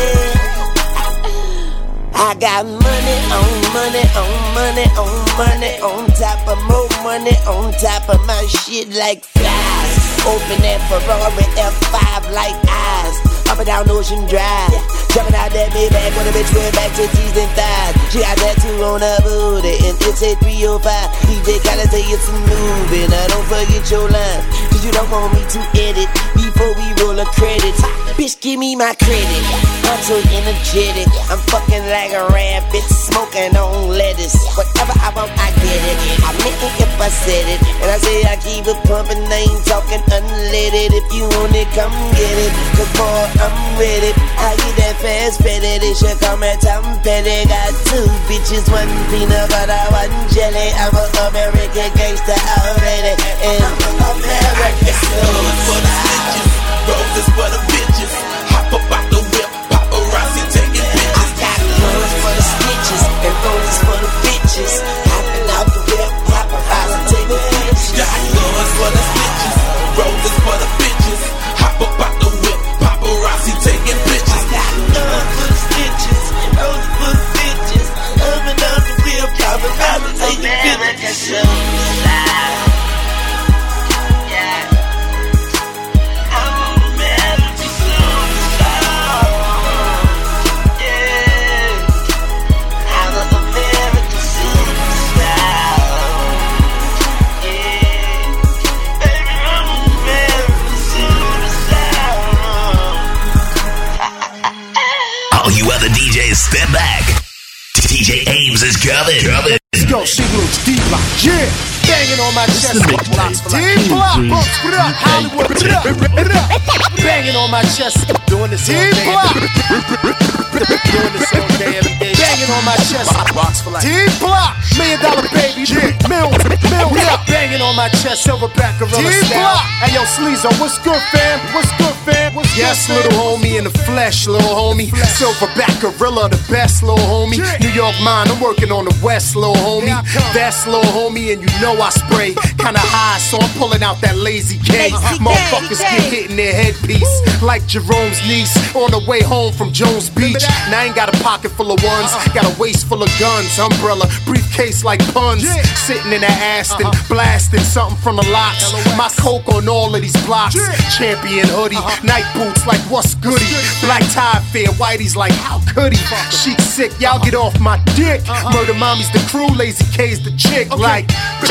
S7: I got money on money on money on money on top of more money on top of my shit like flies. Open that Ferrari F five like eyes. Up and down Ocean Drive. Jumping out that big bag when a bitch went back to teeth and thighs. She got that two on her booty and it's a three oh five. D J gotta say it's a movie. Now don't forget your line, cause you don't want me to edit before we roll a credit. Bitch, give me my credit. I'm so energetic. I'm fucking like a rabbit, smoking on lettuce. Whatever I want, I get it. I meant it if I said it. And I say I keep it pumping, I ain't talking unleaded. If you want it, come get it. Cause boy, I'm ready. I get that fast petty. They should come at Tom Petty. Got two bitches, one peanut butter, one jelly. I'm an American gangster already. And I'm American.
S2: Guns for the snitches, roses for the bitches. Hop up out the whip, paparazzi taking pictures.
S7: I got guns for the snitches and roses for the bitches. Hopping out the whip, paparazzi taking pictures.
S2: Got guns for the snitches, roses for the bitches. Hop up out the whip, paparazzi taking pictures.
S7: I got guns for the snitches and roses for the bitches. Hopping out the whip, paparazzi taking pictures.
S6: All you other D Js, step back. D J Ames is coming. coming.
S19: Let's go, she looks deep like, yeah. Banging on my chest, Team Block, put it up, Hollywood, put it up, put it up. Banging on my chest, doing this all day, doing this all day, every day. Banging on my chest, box for life. Team Block, million dollar baby, mil, mil, yeah. Banging on my chest, silverback gorilla style. Hey yo, Sleezo, what's good, fam? What's good, fam? What's yes, good, little homie in the flesh, little homie. Silverback gorilla, the best, little homie. New York mind, I'm working on the west, little homie. That's little homie, and you know I spray kinda high, so I'm pulling out that lazy K. Motherfuckers get hit in their headpiece like Jerome's niece on the way home from Jones Beach. Now I ain't got a pocket full of ones, got a waist full of guns, umbrella, briefcase like puns. Sitting in that Aston, blasting something from the locks. My coke on all of these blocks. Champion hoodie, night boots like what's goody. Black tie fair, whitey's like how could he? Chic sick, y'all get off my dick. Murder mommy's the crew, lazy K's the chick. Like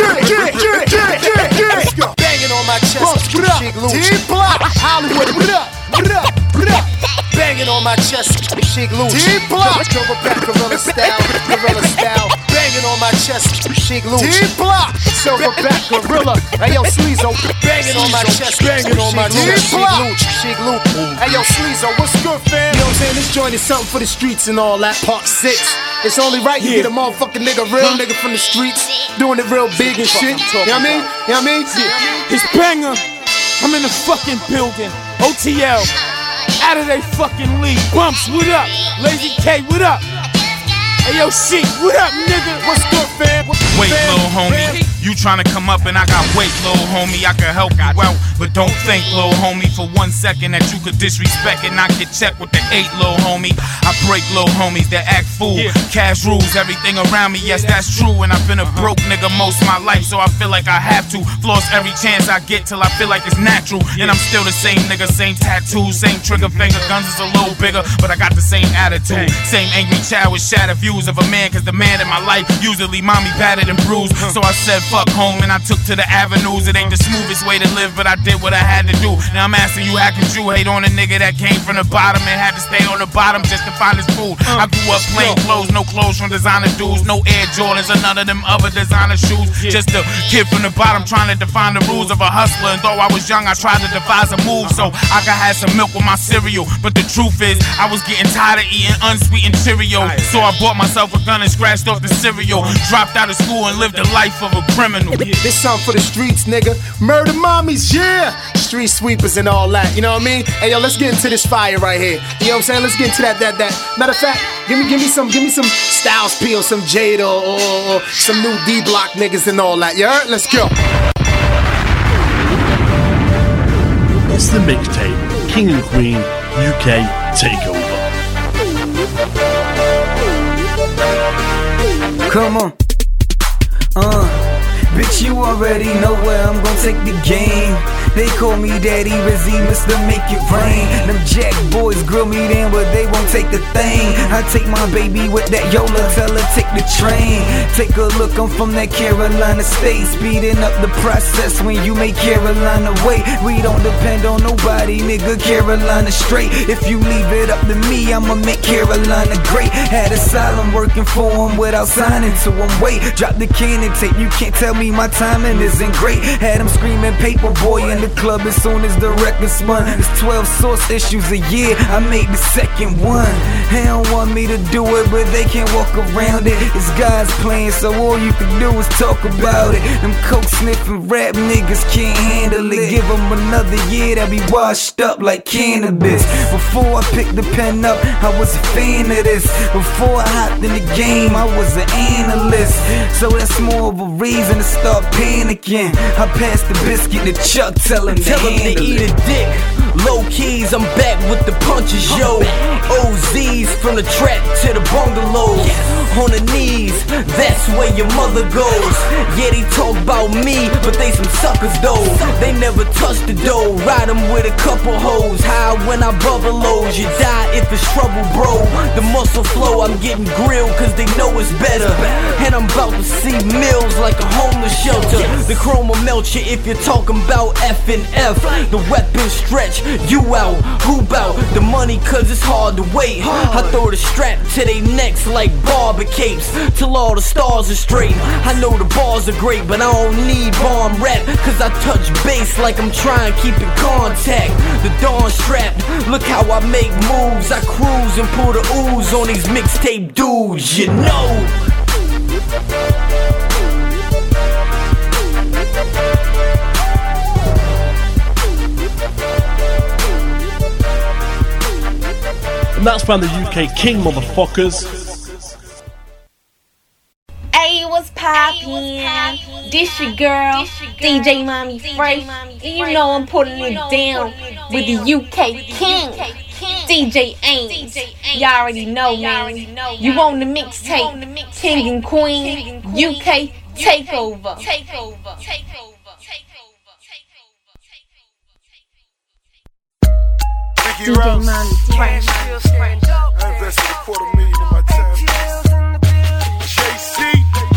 S19: banging on my chest, Chic Luch. Team Block, Hollywood, what up, what up, what up. Banging on my chest, Chic Luch. Team Block, silverback gorilla style, gorilla style. Banging on my chest, Chic Luch. Team Block, silverback gorilla. Hey yo, Sleezo, banging on my chest, banging on my chest, Chic Luch, Chic Luch. Hey yo, Sleezo, what's good, fam? You know what I'm saying? This joint is something for the streets and all that. Part six. It's only right you get a motherfucking nigga, real nigga from the streets, doing it real big and shit. You know what I mean? You know what I mean?
S5: Yeah. It's banger. I'm in the fucking building. O T L. Out of they fucking league. Bumps, what up? Lazy K, what up? Hey yo, Sheik, what up, nigga? What's good, fam?
S23: Wait, little homie. You tryna come up and I got weight, little homie. I can help you out, but don't think, little homie, for one second that you could disrespect and not get checked with the eight, little homie. I break little homies that act fool. Cash rules everything around me, yes, that's true. And I've been a broke nigga most of my life, so I feel like I have to floss every chance I get till I feel like it's natural. And I'm still the same nigga, same tattoos, same trigger finger. Guns is a little bigger, but I got the same attitude. Same angry child with shattered views of a man, cause the man in my life usually mommy battered and bruised. So I said fuck home and I took to the avenues. It ain't the smoothest way to live, but I did what I had to do. Now I'm asking you, how could you hate on a nigga that came from the bottom and had to stay on the bottom just to find his food? I grew up plain clothes, no clothes from designer dudes, no Air Jordans or none of them other designer shoes. Just a kid from the bottom trying to define the rules of a hustler. And though I was young, I tried to devise a move so I could have some milk with my cereal. But the truth is, I was getting tired of eating unsweetened Cheerios. So I bought myself a gun and scratched off the cereal. Dropped out of school and lived the life of a criminal.
S8: This song for the streets, nigga. Murder mommies, yeah. Street sweepers and all that, you know what I mean? Hey yo, let's get into this fire right here. You know what I'm saying? Let's get into that, that, that. Matter of fact, give me, give me some, give me some Styles P or some Jada or, or, or some new D Block niggas and all that. You heard? Let's go.
S4: It's the mixtape, King and Queen U K Takeover.
S10: Come on. Uh, bitch, you already know where I'm gon' take the game. They call me Daddy Rizzy, Mister Make It Rain. Them Jack boys grill me then, but they won't take the thing. I take my baby with that Yola, tell her take the train. Take a look, I'm from that Carolina state. Speeding up the process when you make Carolina wait. We don't depend on nobody, nigga, Carolina straight. If you leave it up to me, I'ma make Carolina great. Had asylum working for him without signing to him. Wait, drop the cannon tape, you can't tell me my timing isn't great. Had him screaming paper boy in the club as soon as the record spun. It's twelve source issues a year, I made the second one. They don't want me to do it, but they can't walk around it. It's God's plan, so all you can do is talk about it. Them coke sniffing rap niggas can't handle it. Give them another year, they'll be washed up like cannabis. Before I picked the pen up, I was a fan of this. Before I hopped in the game, I was an analyst. So that's more of a reason to start panicking. I passed the biscuit to Chuck, tell him
S7: Tell
S10: to
S7: him to
S10: handle
S7: eat
S10: it.
S7: a dick. Low keys, I'm back with the punches, yo. O Z's from the trap to the bungalows. On the knees, that's where your mother goes. Yeah, they talk about me, but they some suckers though. They never touch the dough, ride them with a couple hoes. High when I bubble lows, you die if it's trouble, bro. The muscle flow, I'm getting grilled cause they know it's better. And I'm about to see meals like a homeless shelter. The chrome will melt you if you're talking about F and F. The weapon stretch, you out, who bout the money cause it's hard to wait. I throw the strap to they necks like barber capes till all the stars are straight. I know the bars are great, but I don't need bomb rap cause I touch bass like I'm trying to keep in contact. The dawn strapped, look how I make moves. I cruise and pull the ooze on these mixtape dudes, you know.
S4: And that's from the U K King, motherfuckers.
S11: Hey, what's poppin'? This your girl, D J Mommy Fresh. And you know I'm putting it down with the U K King, D J Ames. Y'all already know, man. You on the mixtape, King and Queen, U K Takeover. Takeover. Takeover.
S1: D J Mommy Fresh. I invested a quarter million in my time. J C.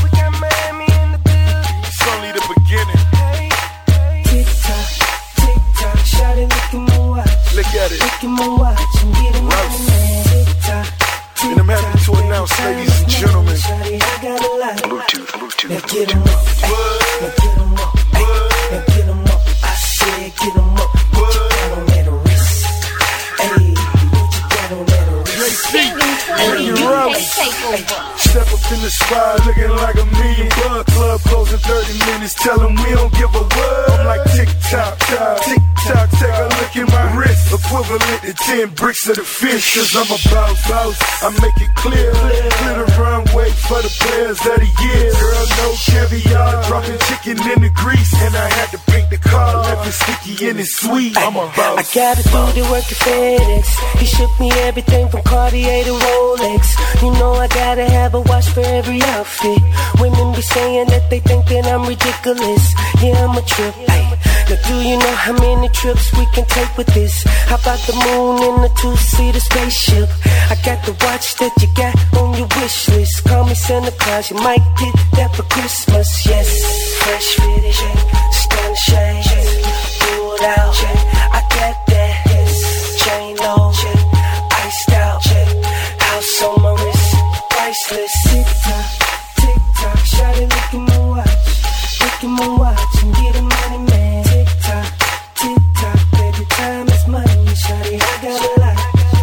S1: It's only the beginning.
S3: Tick tock, tick tock, shawty, look at my watch.
S1: Look at it.
S3: Look at my watch, I'm getting money, man. Tick tock,
S1: And I'm happy to announce, ladies and gentlemen,
S3: shawty, I got a lot.
S1: Bluetooth, Bluetooth.
S3: Now get 'em up, ay, now get 'em up, ay, now get 'em up. I said get 'em up. What you got on that wrist? Ay, what you got on that wrist?
S11: King and Queen, U K Takeover.
S1: Step up in the spot looking like a million buck. Club closing thirty minutes, tell them we don't give a what. I'm like tick tock, tick tock, take a look at my wrist. Equivalent to ten bricks of the fish, cause I'm a boss, boss. I make it clear, clear the runway for the players of the year. Girl, no caviar, dropping chicken in the grease. And I had to paint the car, left
S16: it's sticky and it's sweet. I'm a boss.
S9: I gotta do the work at FedEx. He shook me everything from Cartier to Rolex. You know I gotta have a watch for every outfit. Women be saying that they think that I'm ridiculous. Yeah, I'm a trip. Ay. Now do you know how many trips we can take with this? How about the moon in a two-seater spaceship? I got the watch that you got on your wish list. Call me Santa Claus, you might get that for Christmas. Yes, fresh fitted, stunning shades, pulled out. I got that, chain low, iced out, house on my wrist, priceless. Tick tock, tick tock, shawty look at my watch, look at my watch and get a money man. Tick tock, tick tock, baby, time is money, shawty, I got a lot.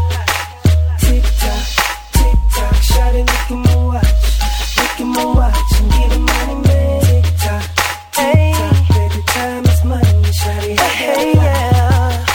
S9: Tick tock, tick tock, shawty look at my watch, look at my watch and get a money man. Tick tock, tick tock, baby, time is money, shawty, I got a lot.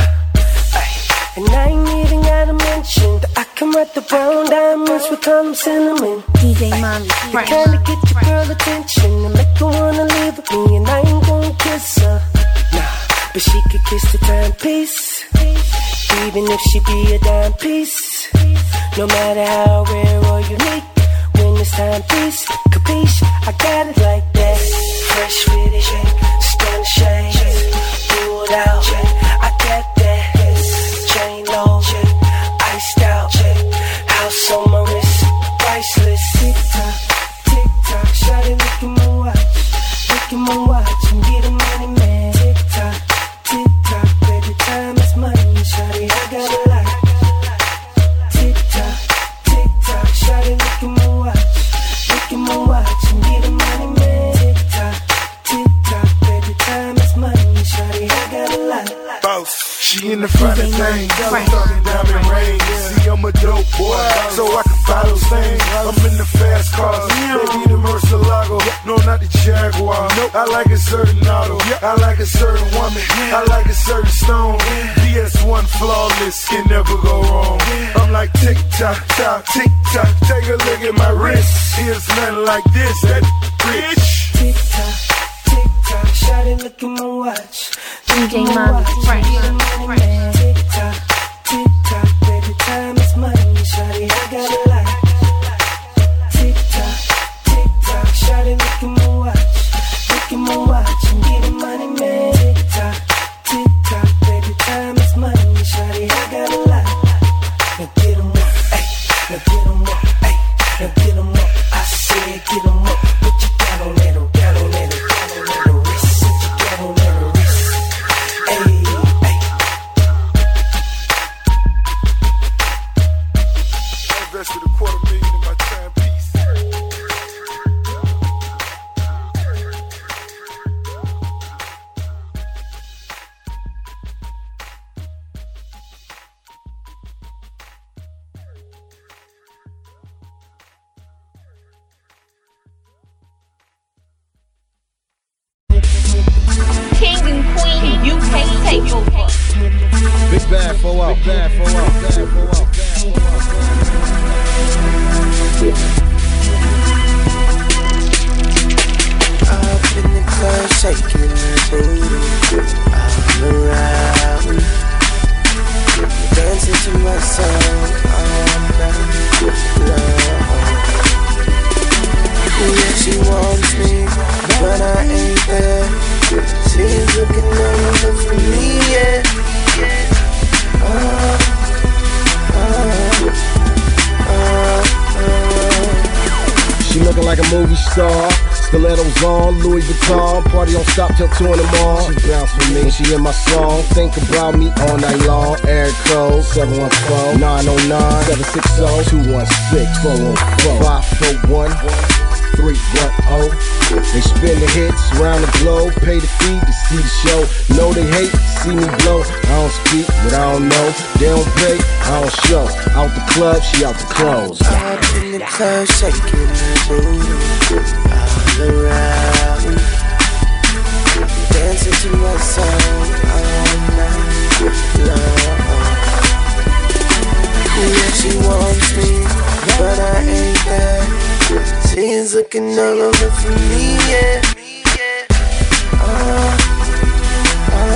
S9: And I ain't even gotta mention that I can write the brown diamonds with all them cinnamon.
S11: D J Mommy,
S9: the kind to get your girl attention and make her wanna leave with me, and I ain't gonna kiss her. Nah, but she could kiss the timepiece, even if she be a dime piece. No matter how rare or unique, when it's timepiece, capiche, I got it like that. Fresh fitted, stunning shades, pulled out. I got that. Chain low, iced out, house on my wrist, priceless. Tick tock, tick tock, shawty look at my watch, look at my watch and get a money man. Tick tock, tick tock, baby, time is money, shawty, I got a lot. Tick tock, tick tock, shawty look at my watch, look at my watch and get a money man. Tick tock, tick tock, baby, time is money, shawty, I got a lot.
S16: Boss. She in the front of things, talking diamond rain. See, I'm a dope boy, so I can buy those things. I'm in the fast cars, baby, the Murcielago. No, not the Jaguar. I like a certain auto, I like a certain woman, I like a certain stone. D S one flawless, can never go wrong. I'm like tick tock, tock, tick tock. Take a look at my wrist. Here's nothing like this, that bitch.
S9: Tick tock, tick tock, shawty look at my watch.
S11: D J Mommy, fresh.
S9: Tick tock, tick tock, baby, time is money, shawty, I got a lot. Tick tock, tick tock, shawty look at my watch, look at my watch and get a money man. Tick tock, tick tock, baby, time is money, shawty, I got a lot. Now get 'em up, ayy, now get 'em up, ayy, now get 'em up. I said get 'em up, what you got on that, got on that, got on that wrist, what you got on that wrist, ayy.
S16: Invested a quarter million in my timepiece.
S11: King and Queen U K takeover.
S12: Big bad for out, bad for out, bad for out, bad for out.
S9: Up in the club, shaking my booty all around, dancing to my song all night long. Yeah, she wants me, but I ain't there. She's looking over for me, yeah. Oh, oh, oh,
S12: oh. She looking like a movie star. Stilettos on, Louis Vuitton. Party don't stop till two in the morning. She bounce for me when she in my song. Think about me all night long. Air code seven one four, nine oh nine, seven six oh, two one six, four oh four, five four one, three one oh. They spin the hits around the globe. Pay the fee to see the show. Know they hate to see me blow. I don't speak, but I don't know. They don't pay, I don't show. Out the club, she out the clothes.
S9: up in the club, shaking my booty all around, dancing to my song all night long. Yeah, she wants me, but I ain't there. She's looking all over for me, yeah. Oh, oh,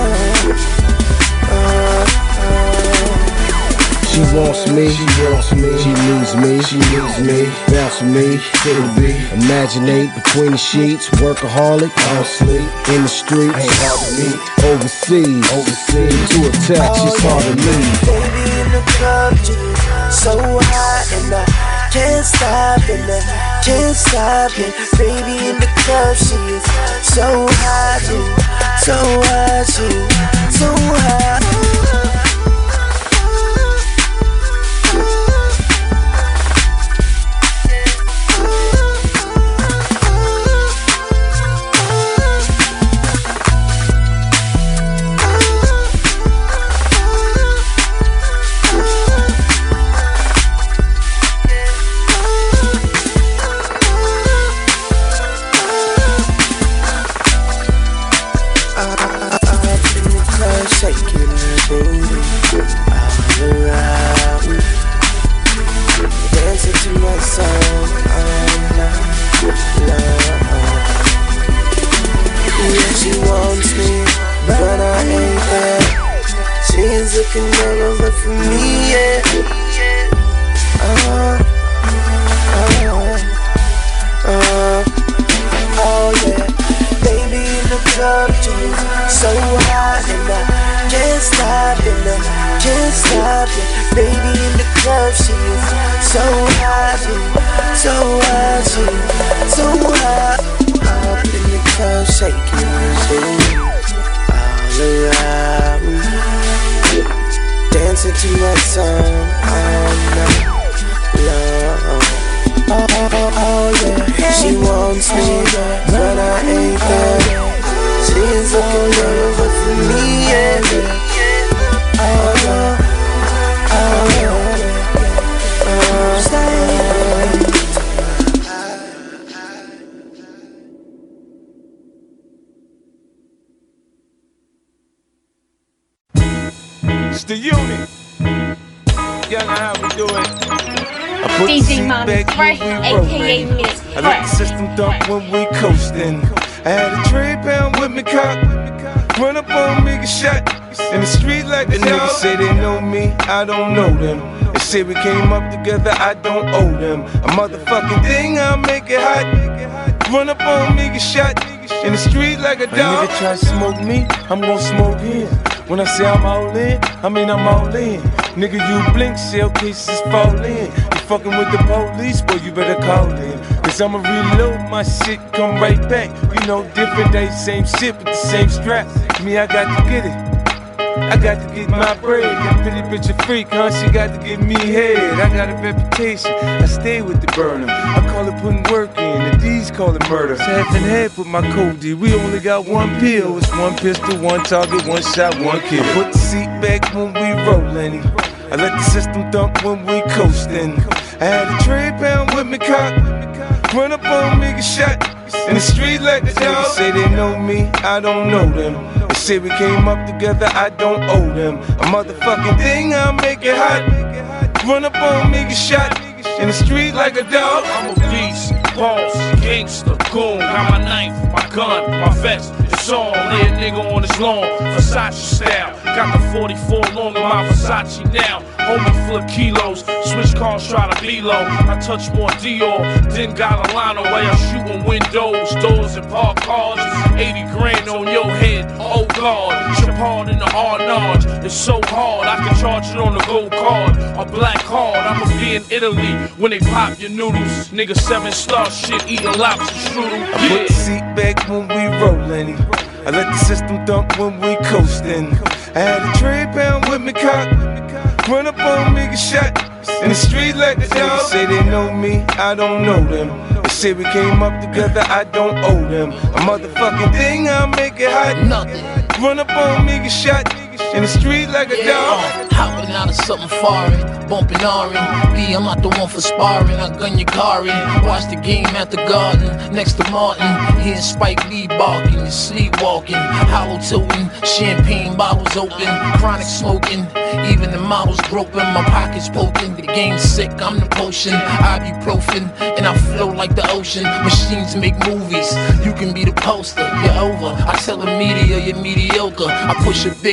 S12: wants me, she wants me, she needs me, she needs me. Bounce with me, to the beat. Imaginate between the sheets, workaholic, don't sleep. In the streets, ain't hard to meet. Overseas, overseas, to attach, it's hard to leave.
S9: Baby in the club, she's so hot and I can't stop and I can't stop it. Baby in the club, she is so hot, so hot, she so hot. Can never look for me, yeah. Uh, uh, uh, oh yeah. Baby in the club, she's so hot and I can't stop and I can't stop it. Baby in the club, she's so hot, so hot, she's so hot. Up in the club, shaking the booty all around. Dancing to my song all night long. Oh, oh, oh, oh yeah. She wants me, but I ain't there. She's looking over for me, yeah. Oh, oh, oh, oh, stay.
S16: It's the unit. Y'all know how we do it. I put
S11: D
S16: the
S11: J
S16: seat
S11: Mommy
S16: back
S11: Fresh,
S16: when we
S11: aka
S16: rolling.
S11: Miss
S16: I let the system dump when we coasting. I had a tray pound with me cock. Run up on me, get shot in the street like the niggas say they know me, I don't know them. They say we came up together, I don't owe them a motherfucking thing, I'll make it hot. Run up on me, get shot in the street like a dog. A nigga try to smoke me, I'm gon' smoke him. When I say I'm all in, I mean I'm all in. Nigga, you blink, shell cases fall in. You fucking with the police, boy, you better call in. Cause I'ma reload my shit, come right back. You know, different days, same shit, but the same strap. Me, I got to get it. I got to get my bread. That pretty bitch a freak, huh? She got to give me head. I got a reputation, I stay with the burner. I call it putting work in, the D's call it murder. It's half and half with my code D. We only got one pill. It's one pistol, one target, one shot, one kill. Put the seat back when we rollin'. I let the system dump when we coastin'. I had a tray pound with me cock. Run up on me, get shot in the street like the dog. They say they know me, I don't know them. They say we came up together, I don't owe them a motherfucking thing, I'll make it hot. Run up on me, get shot in the street like a dog.
S14: I'm a beast, boss, gangster, goon. Got my knife, my gun, my vest. It's on, lay a nigga on his lawn, Versace style. Got the forty-four long in my Versace now. Homie flip kilos, switch cars, try to be low. I touch more Dior, then got a line away. I'm shooting windows, doors, and park cars. eighty grand on your head, oh God. Chapard in the R-Nage, it's so hard. I can charge it on the gold card, a black card. I'ma be in Italy when they pop your noodles. Nigga seven star shit, eating lobster strudel.
S16: I put the seat back when we rollin'. I let the system dump when we coastin'. I had a tray pound with me cock. Run up on me, get shot in the street like the dog. They say they know me, I don't know them. They say we came up together, I don't owe them a motherfucking thing, I'll make it hot. Nothing. Run up on me, get shot in the street like a
S15: yeah,
S16: dog.
S15: Uh, hopping out of something foreign, bumping R and B. I'm not the one for sparring. I gun your car in, watch the game at the garden next to Martin. Hearing Spike Lee barking, you sleepwalking, hollow tilting, champagne bottles open, chronic smoking. Even the models groping, my pockets poking. The game's sick, I'm the potion, ibuprofen, and I flow like the ocean. Machines make movies, you can be the poster, you're over. I tell the media you're mediocre. I push a big body,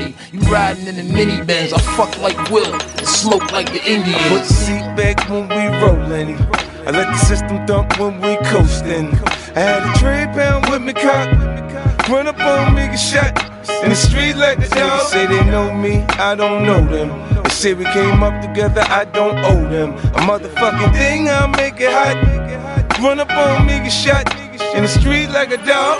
S15: me. You riding in the minivans, I fuck like Will and smoke like the Indians.
S16: Put the seat back when we rollin'. I let the system dump when we coastin'. I had a trade pound with me, cop. Run up on me, get shot. In the street like the dog. They say they know me, I don't know them. They say we came up together, I don't owe them. A motherfucking thing, I'll make it hot. Run up on me, get shot. In the street like a dog.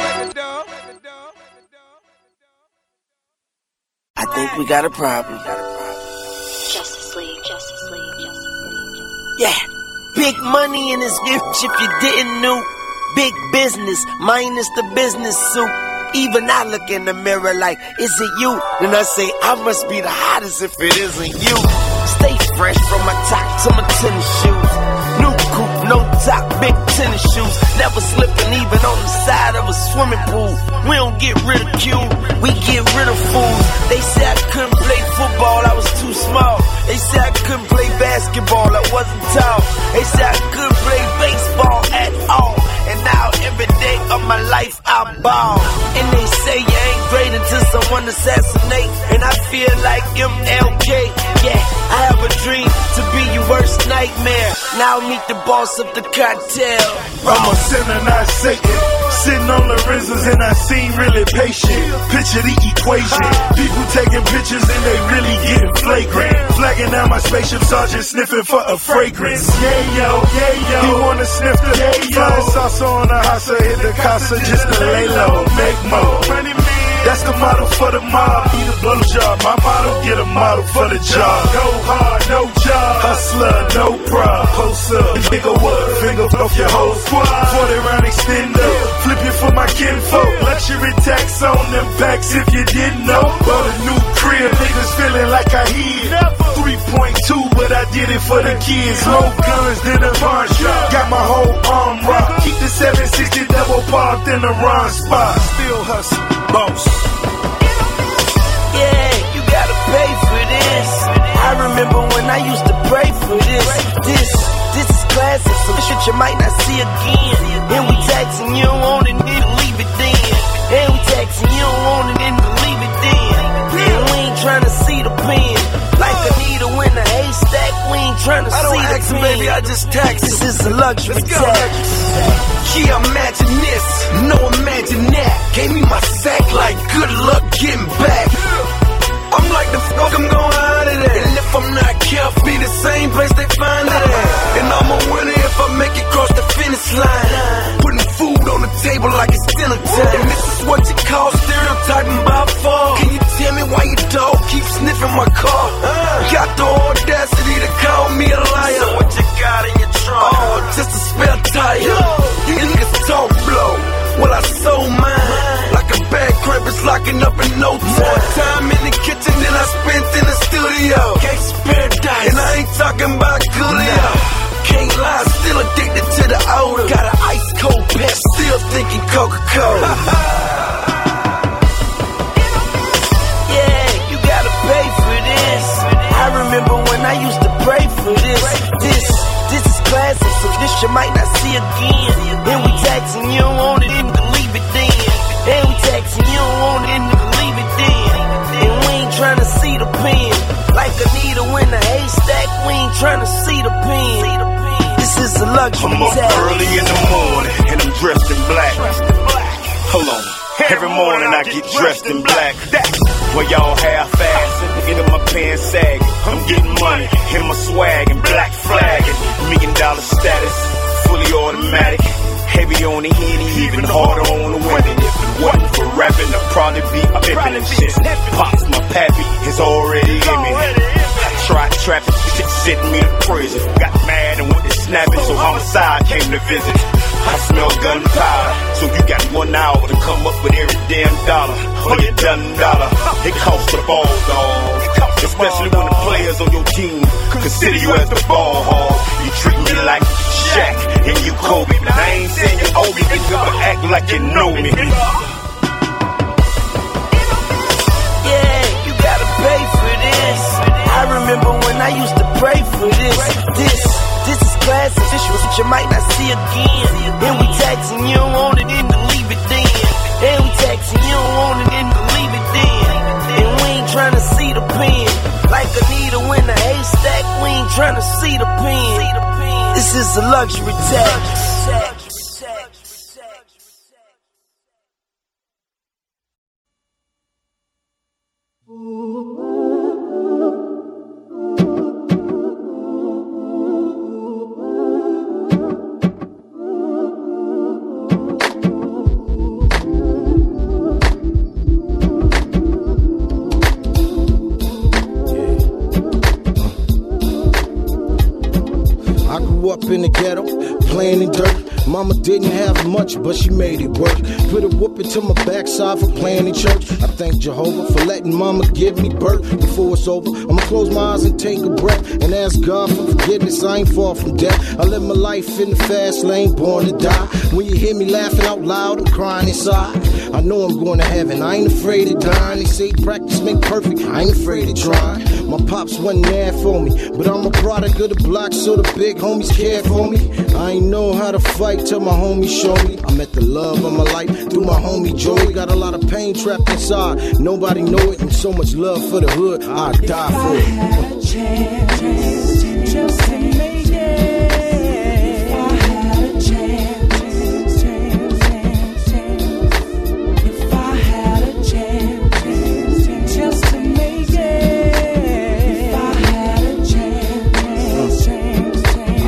S7: I think we got a problem.
S17: Justice League, Justice League, Justice League.
S7: Yeah, big money in this bitch if you didn't know. Big business, minus the business suit. Even I look in the mirror like, is it you? Then I say, I must be the hottest if it isn't you. Stay fresh from my top to my tennis shoes. New coupe, no top, big tennis shoes. Never slipping even on the side of a swimming pool. We don't get ridiculed, we get rid of fools. They say I couldn't play football, I was too small. They say I couldn't play basketball, I wasn't tall. They say I couldn't play baseball at all. And now every day of my life I ball. And they say you ain't great until someone assassinate. And I feel like M L K. Yeah, I have a dream to be your worst nightmare. Now meet the boss of the cartel.
S21: I'm a sinner, not Satan. Sitting on the rizzles and I seem really patient. Picture the equation. People taking pictures and they really getting flagrant. Flagging down my spaceship sergeant sniffing for a fragrance. Yeah, yo, yeah, yo. He wanna sniff the yeah, flying salsa on the house, hit the casa just to lay low. Make more. That's the model for the mob. Eat a blow job. My model, get a model for the job. Go hard, no job. Hustler, no prob. Post up, nigga what? Finger off your whole squad. forty round extender. Flip it for my kinfolk. Luxury tax on them backs if you didn't know. Bought a new crib, niggas feeling like I hid. three point two, but I did it for the kids. More guns than a pawn shop. Got my whole arm rocked. Keep the seven sixty double parked in the wrong spot. Still hustle, boss.
S7: Yeah, you gotta pay for this. I remember when I used to pray for this. This, this is classic, so shit you might not see again. And we taxing you don't want it, then leave it then. And we taxing you don't want it, then leave it then. And we ain't trying to see the pen. Like a needle in a haystack, we ain't trying to
S16: I don't
S7: see the
S16: ask him,
S7: pen.
S16: baby, I just tax.
S7: This is a luxury tax.
S16: Yeah, imagine this, no imagine that. Gave me my sack like good luck getting back. I'm like the fuck I'm gon' hide it at. And if I'm not careful, be the same place they find it at. And I'm a winner if I make it cross the finish line. Putting food on the table like it's dinner time. And this is what you call stereotyping by far. Can you tell me why your dog keeps sniffing my car? Got the audacity to call me a liar. So what you got in your trunk? Oh, just a spare tire. You niggas talk blow. Well, I sold mine. Like a bad crib, it's locking up in no time. More time in the kitchen than I spent in the studio. Can't spare dice. And I ain't talking about Coolio. Can't lie, still addicted to the odor. Got an ice cold pet, still thinking Coca-Cola.
S7: Yeah, you gotta pay for this. I remember when I used to pray for this. This, this is classic, so this you might not see again. And we taxing you don't want it, then leave it then. And we taxing you don't want it, then leave it then. And we ain't trying to see the pen. Like a needle in a haystack, we ain't trying to see the pen. This is a luxury
S21: I'm up
S7: tax.
S21: early in the morning and I'm dressed in black. Hold on. Every morning I get dressed in black. Well, y'all half-assing, into my pants sagging. I'm getting money, in my swag and black flagging. Million dollar status, fully automatic. Heavy on the henny, even harder on the women. If it wasn't for rapping, I'd probably be pimping and shit. Pops, my pappy is already in me. Tried trapping, shit sent me to prison. Got mad and went to snapping, so homicide came to visit. I smell gunpowder, so you got one hour to come up with every damn dollar. Or your done dollar, it costs the ball, dog. Especially when the players on your team consider you as the ball hog. You treat me like Shaq and you Kobe. I ain't saying you owe me, but you act like you know me.
S7: Yeah, you gotta pay for this. I remember when I used to pray for this. This, this is classic. This was what you might not see again. And we taxing you don't want it, then leave it then. And we taxing you don't want it, then leave it then. And we ain't trying ain't trying to see the pen. This is a luxury tax.
S12: Up in the ghetto, playing in dirt. Mama didn't have much, but she made it work. Put a whooping to my backside for playing in church. I thank Jehovah for letting mama give me birth. Before it's over, I'ma close my eyes and take a breath and ask God for forgiveness. I ain't far from death. I live my life in the fast lane, born to die. When you hear me laughing out loud, I'm crying inside. I know I'm going to heaven, I ain't afraid of dying. They say practice make perfect, I ain't afraid of trying. My pops wasn't there for me, but I'm a product of the block, so the big homies care for me. I ain't know how to fight till my homies show me. I met the love of my life through my homie Joey. Got a lot of pain trapped inside, nobody know it, and so much love for the hood, I'd die for it.
S3: If I had a chance, just to make it. If I had a chance, chance, chance, chance. If I had a chance, just to make it. If I had a chance, chance,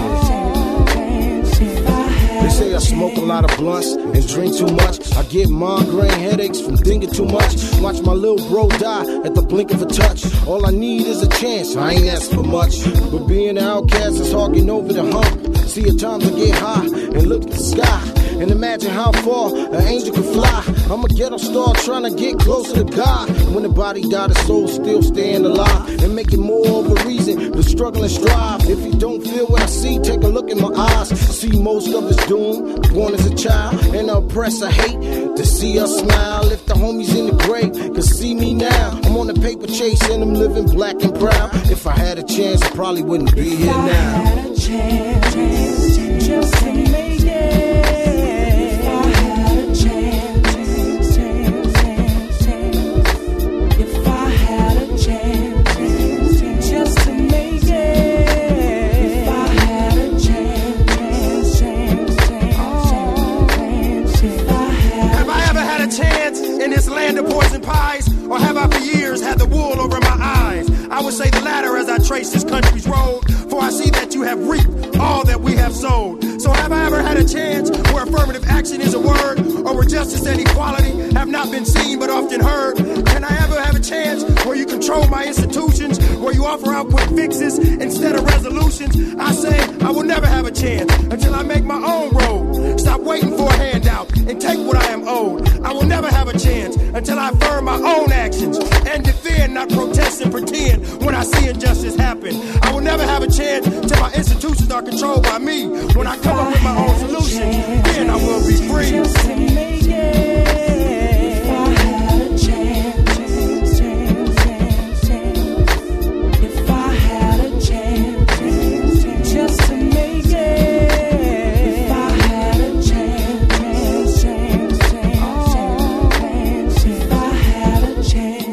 S3: chance, chance. If I had
S12: They say I smoke a lot of blunts and drink too much. I get migraine headaches from thinking too much. Watch my little bro die at the blink of a touch. All I need is a chance, I ain't asked for much. But being an outcast is hogging over the hump. See, at times I get high and look at the sky and imagine how far an angel could fly. I'm a ghetto star trying to get closer to God. When the body died, the soul still staying alive. And make it more of a reason to struggle and strive. If you don't feel what I see, take a look in my eyes. See most of us doomed, born as a child. And the oppressor hate to see us smile. If the homies in the grave could see me now, I'm on the paper chase and I'm living black and proud. If I had a chance, I probably wouldn't be here now.
S3: If I had a chance, just to make it. If I had a chance, chance, chance, chance. If I had a chance, just to make it. If I had a chance, chance, chance, chance. If I had
S19: Have I ever had a chance in this land of poison pies? Or have I for years had the wool over my eyes? I would say the latter as I trace this country's road. For I see that you have reaped all that we have sowed. So have I ever had a chance where affirmative action is a word? Or where justice and equality have not been seen but often heard? Can I ever have a chance where you control my institutions? Where you offer out quick fixes instead of resolutions? I say I will never have a chance until I make my own road. Stop waiting for a handout and take what I am owed. I will never have a chance until I affirm my own actions and defend, not protest and pretend when I see injustice happen. I will never have a chance till my institutions are controlled by me. When I come up with my own solution, then I will be free.
S3: just to make it. If I had a chance, chance, chance, chance. If I had a chance, just to make it. If I had a chance, chance, chance, chance. If I had a chance.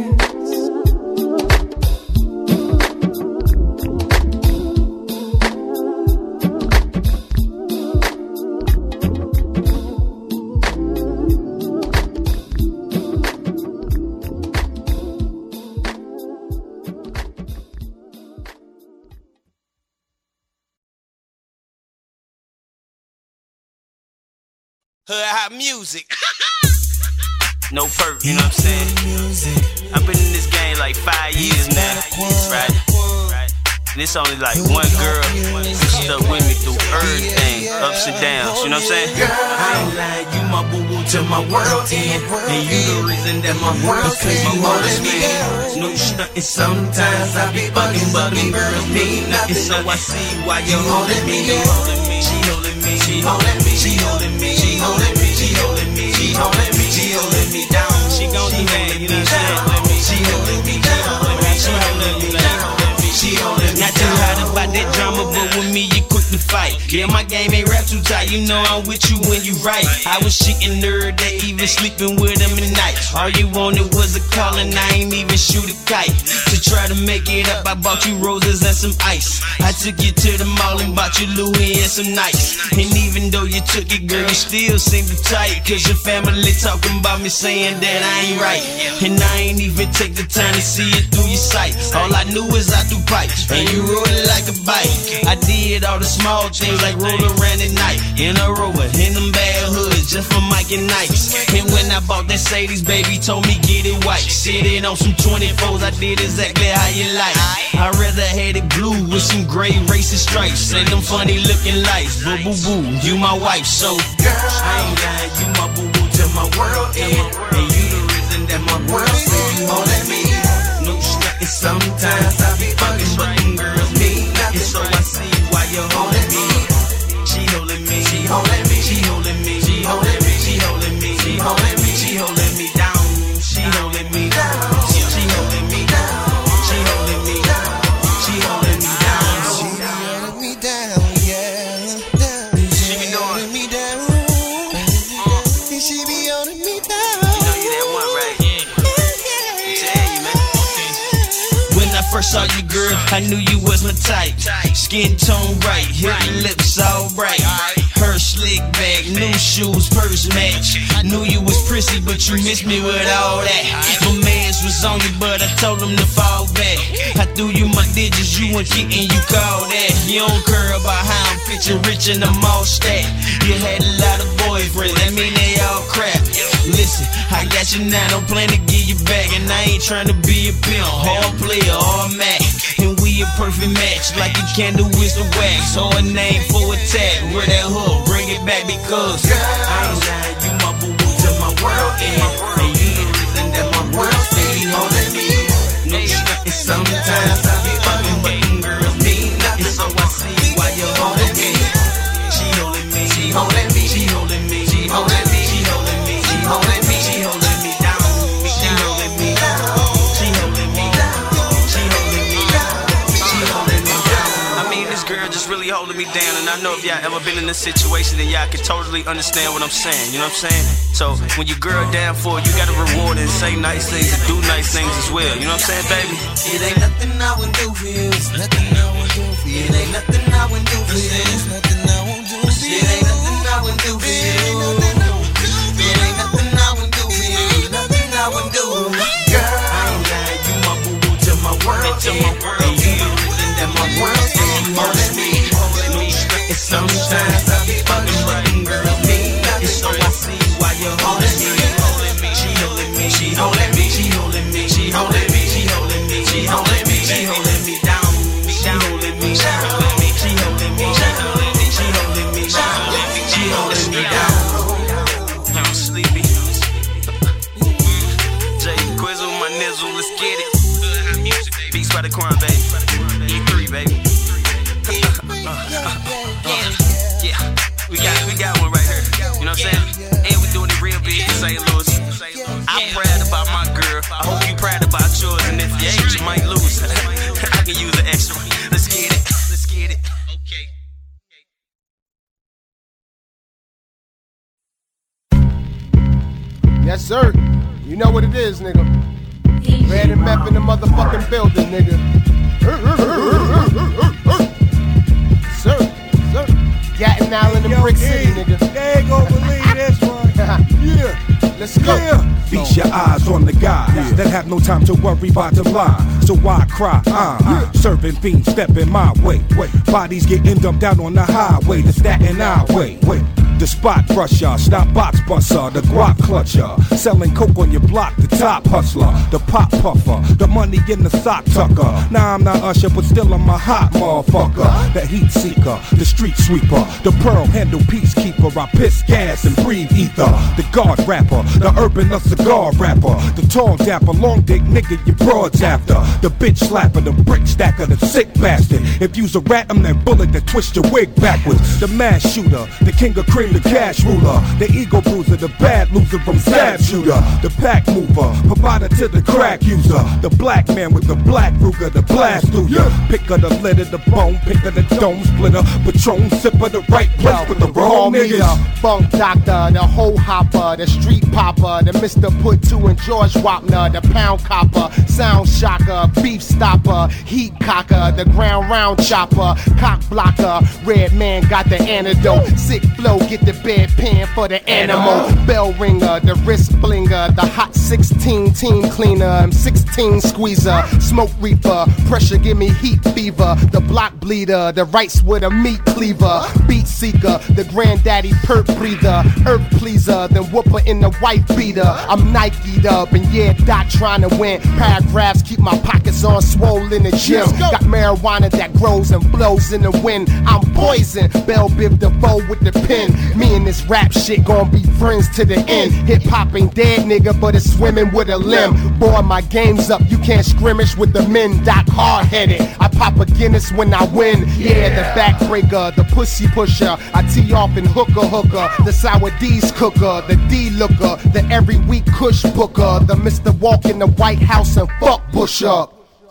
S7: Hood hot music. No perk, you know what I'm saying? I've been in this game like five years now, right? Right. And it's only like one girl who stuck with me through everything, ups and downs, you know what I'm saying?
S13: Girl, I ain't lying, you my boo-boo till my world end. And you the reason that my world cause you holding me down. No stuntin', sometimes I be bugging, but them girls mean nothing. So I see why you're holding me down. She holding me, she holding me, she holding me, she holding me, she holding me, she holding me, she holding me down.
S7: She gon' do that, you know what I'm saying?
S13: She holding me down, she holding me down, she holding me down.
S7: Not too hot about that drama, but with me you quick to fight. Yeah, my game ain't rap too tight.
S18: you know I'm with you when you right? I was cheating every day, even sleeping with him at night. All you wanted was a call and I ain't even shoot a kite. To try to make it up, I bought you roses and some ice. I took you to the mall and bought you Louis and some nice. And even though you took it, girl, you still seem to tight. Cause your family talking about me saying that I ain't right. And I ain't even take the time to see it through your sight. All I knew is I threw pipes, and you rode it like a bike. I did all the small things like roll around at night. In a Rover, in them bad hoods, just for Mike and Nikes. And when I bought that Sadie's, baby told me get it white. Sitting on some twenty-fours, I did exactly how you like. I rather had it blue with some gray racist stripes and them funny looking lights. Boo boo boo, you my wife, so girl, I ain't lying, you my boo boo till my world end. And you the reason that my world spin. You gon' let me no stuntin'. Sometimes I be fucking, but them girls mean nothing. So I see why you're holding me. She holding me, she holding me, she holding me, she holding me, she holding me, she holding me, she holding me down. She holding me down. She holding me down. She holding me down. She holding me down. She holding me down, yeah. She be holding me down. She be holding me down. You know you that one, right? Yeah. Tell you, man. When I first saw you, girl, I knew you was my type. Skin tone right, hip lips all right. Her slick bag, new shoes, purse match. Knew you was prissy, but you missed me with all that. My mans was on you, but I told him to fall back. I threw you my digits, you weren't getting, you called that. You don't care about how I'm pitching rich and I'm all stacked. You had a lot of boyfriends, that mean they all crap. Listen, I got you now, don't plan to give you back. And I ain't trying to be a pimp, hard player, or a Mac. And we a perfect match, like a candle with the wax. Or a name for a tag, where that hook, bring it back because girl, I ain't lying, you my boo boo till my world end. And you the reason that my world stay holding me. No stuntin', sometimes I be fucking, but them girls mean nothing. So I see why you're holding me. She holding me, she holding me, she holding me, she holding me, she holding me, she holding me, she holding me down. She holding me down. She holding me down. She holding me down. She holding me down. I mean, this girl just really holding me down, and I know if y'all ever been in this situation, then y'all can totally understand what I'm saying. You know what I'm saying? So when your girl down for it, you gotta reward and say nice things and do nice things as well. You know what I'm saying, baby? It ain't nothing I would do for you. It's nothing I would do for you. It ain't nothing I would do for you. It's nothing I would do for you. It ain't nothing I would do for you. It ain't nothing I would do for you. Nothing I would do. Girl, I ain't lying, you my boo boo till my world end. And you the reason that my world ain't holding me. And sometimes I be fucking, but them girls mean nothing. So I see why you're holding me. She holding me, she holding me, she holding me, she holding me, she holding me, she holding me, she holding me down. She holding me, she holding me, she holding me, she holding me, she holding me, she holding me down. I'm sleepy. Jay Quizzle, my nizzle, let's get it. Beats by the Quan, baby. E three, baby. Yeah, we got we got one right here. You know what I'm saying? And we doing it real big in Saint Louis. I'm proud about my girl. I hope you proud about yours. And if you ain't, you might lose. I can use an extra. Let's get it. Let's get it. Okay.
S12: Yes, sir. You know what it is, nigga. Red and Meth in the motherfucking building, nigga. Sir, sir. Gatton Island and Brick City, nigga.
S20: They ain't gonna believe this one.
S12: Yeah. Let's go.
S20: Yeah.
S22: Feast your eyes on the guys yeah. that have no time to worry about the line. So why cry? I'm yeah. serving fiends stepping my way. Wait. Bodies getting dumped out on the highway. The Staten Highway. Wait. The spot crusher, stop box busser, the guap clutcher, selling coke on your block, the top hustler, the pop puffer, the money in the sock tucker. Now I'm not Usher, but still I'm a hot motherfucker. The heat seeker, the street sweeper, the pearl handle peacekeeper. I piss gas and breathe ether. The guard rapper, the urban a cigar rapper, the tall dapper, long dick nigga you broads after. The bitch slapper, the brick stacker, the sick bastard. If you's a rat, I'm that bullet that twist your wig backwards. The mass shooter, the king of crib Supreme, the cash ruler, the ego bruiser, the bad loser from stab shooter, the pack mover, provider to the crack user, the black man with the black Ruger, the blast through ya. Pick of the lead of the bone, pick of the dome splitter, Patron sipper, the right place with the wrong niggas.
S8: Funk doctor, the hoe hopper, the street popper, the Mister Put Two and George Wapner, the pound copper, sound shocker, beef stopper, heat cocker, the ground round chopper, cock blocker, red man got the antidote, sick flow, get the bedpan for the animal, bell ringer, the wrist blinger, the hot sixteen team cleaner, I'm sixteen squeezer, smoke reaper, pressure give me heat fever, the block bleeder, the rights with a meat cleaver, beat seeker, the granddaddy perp breather, earth pleaser, then whooper in the white beater, I'm Nike'd up and yeah, Doc trying to win, paragraphs keep my pockets on swole in the gym, got marijuana that grows and blows in the wind, I'm poison, Bell Biv DeVoe with the pen, me and this rap shit gon' be friends to the end, hip hop ain't dead nigga but it's swimming with a limb, boy my game's up, you can't scrimmage with the men, Doc hard headed, I pop a Guinness when I win, yeah the backbreaker, the pussy pusher, I tee off and hooker hooker, the sour D's cooker, the D looker, the every week Kush booker, the Mister Walk in the White House and fuck Bush up.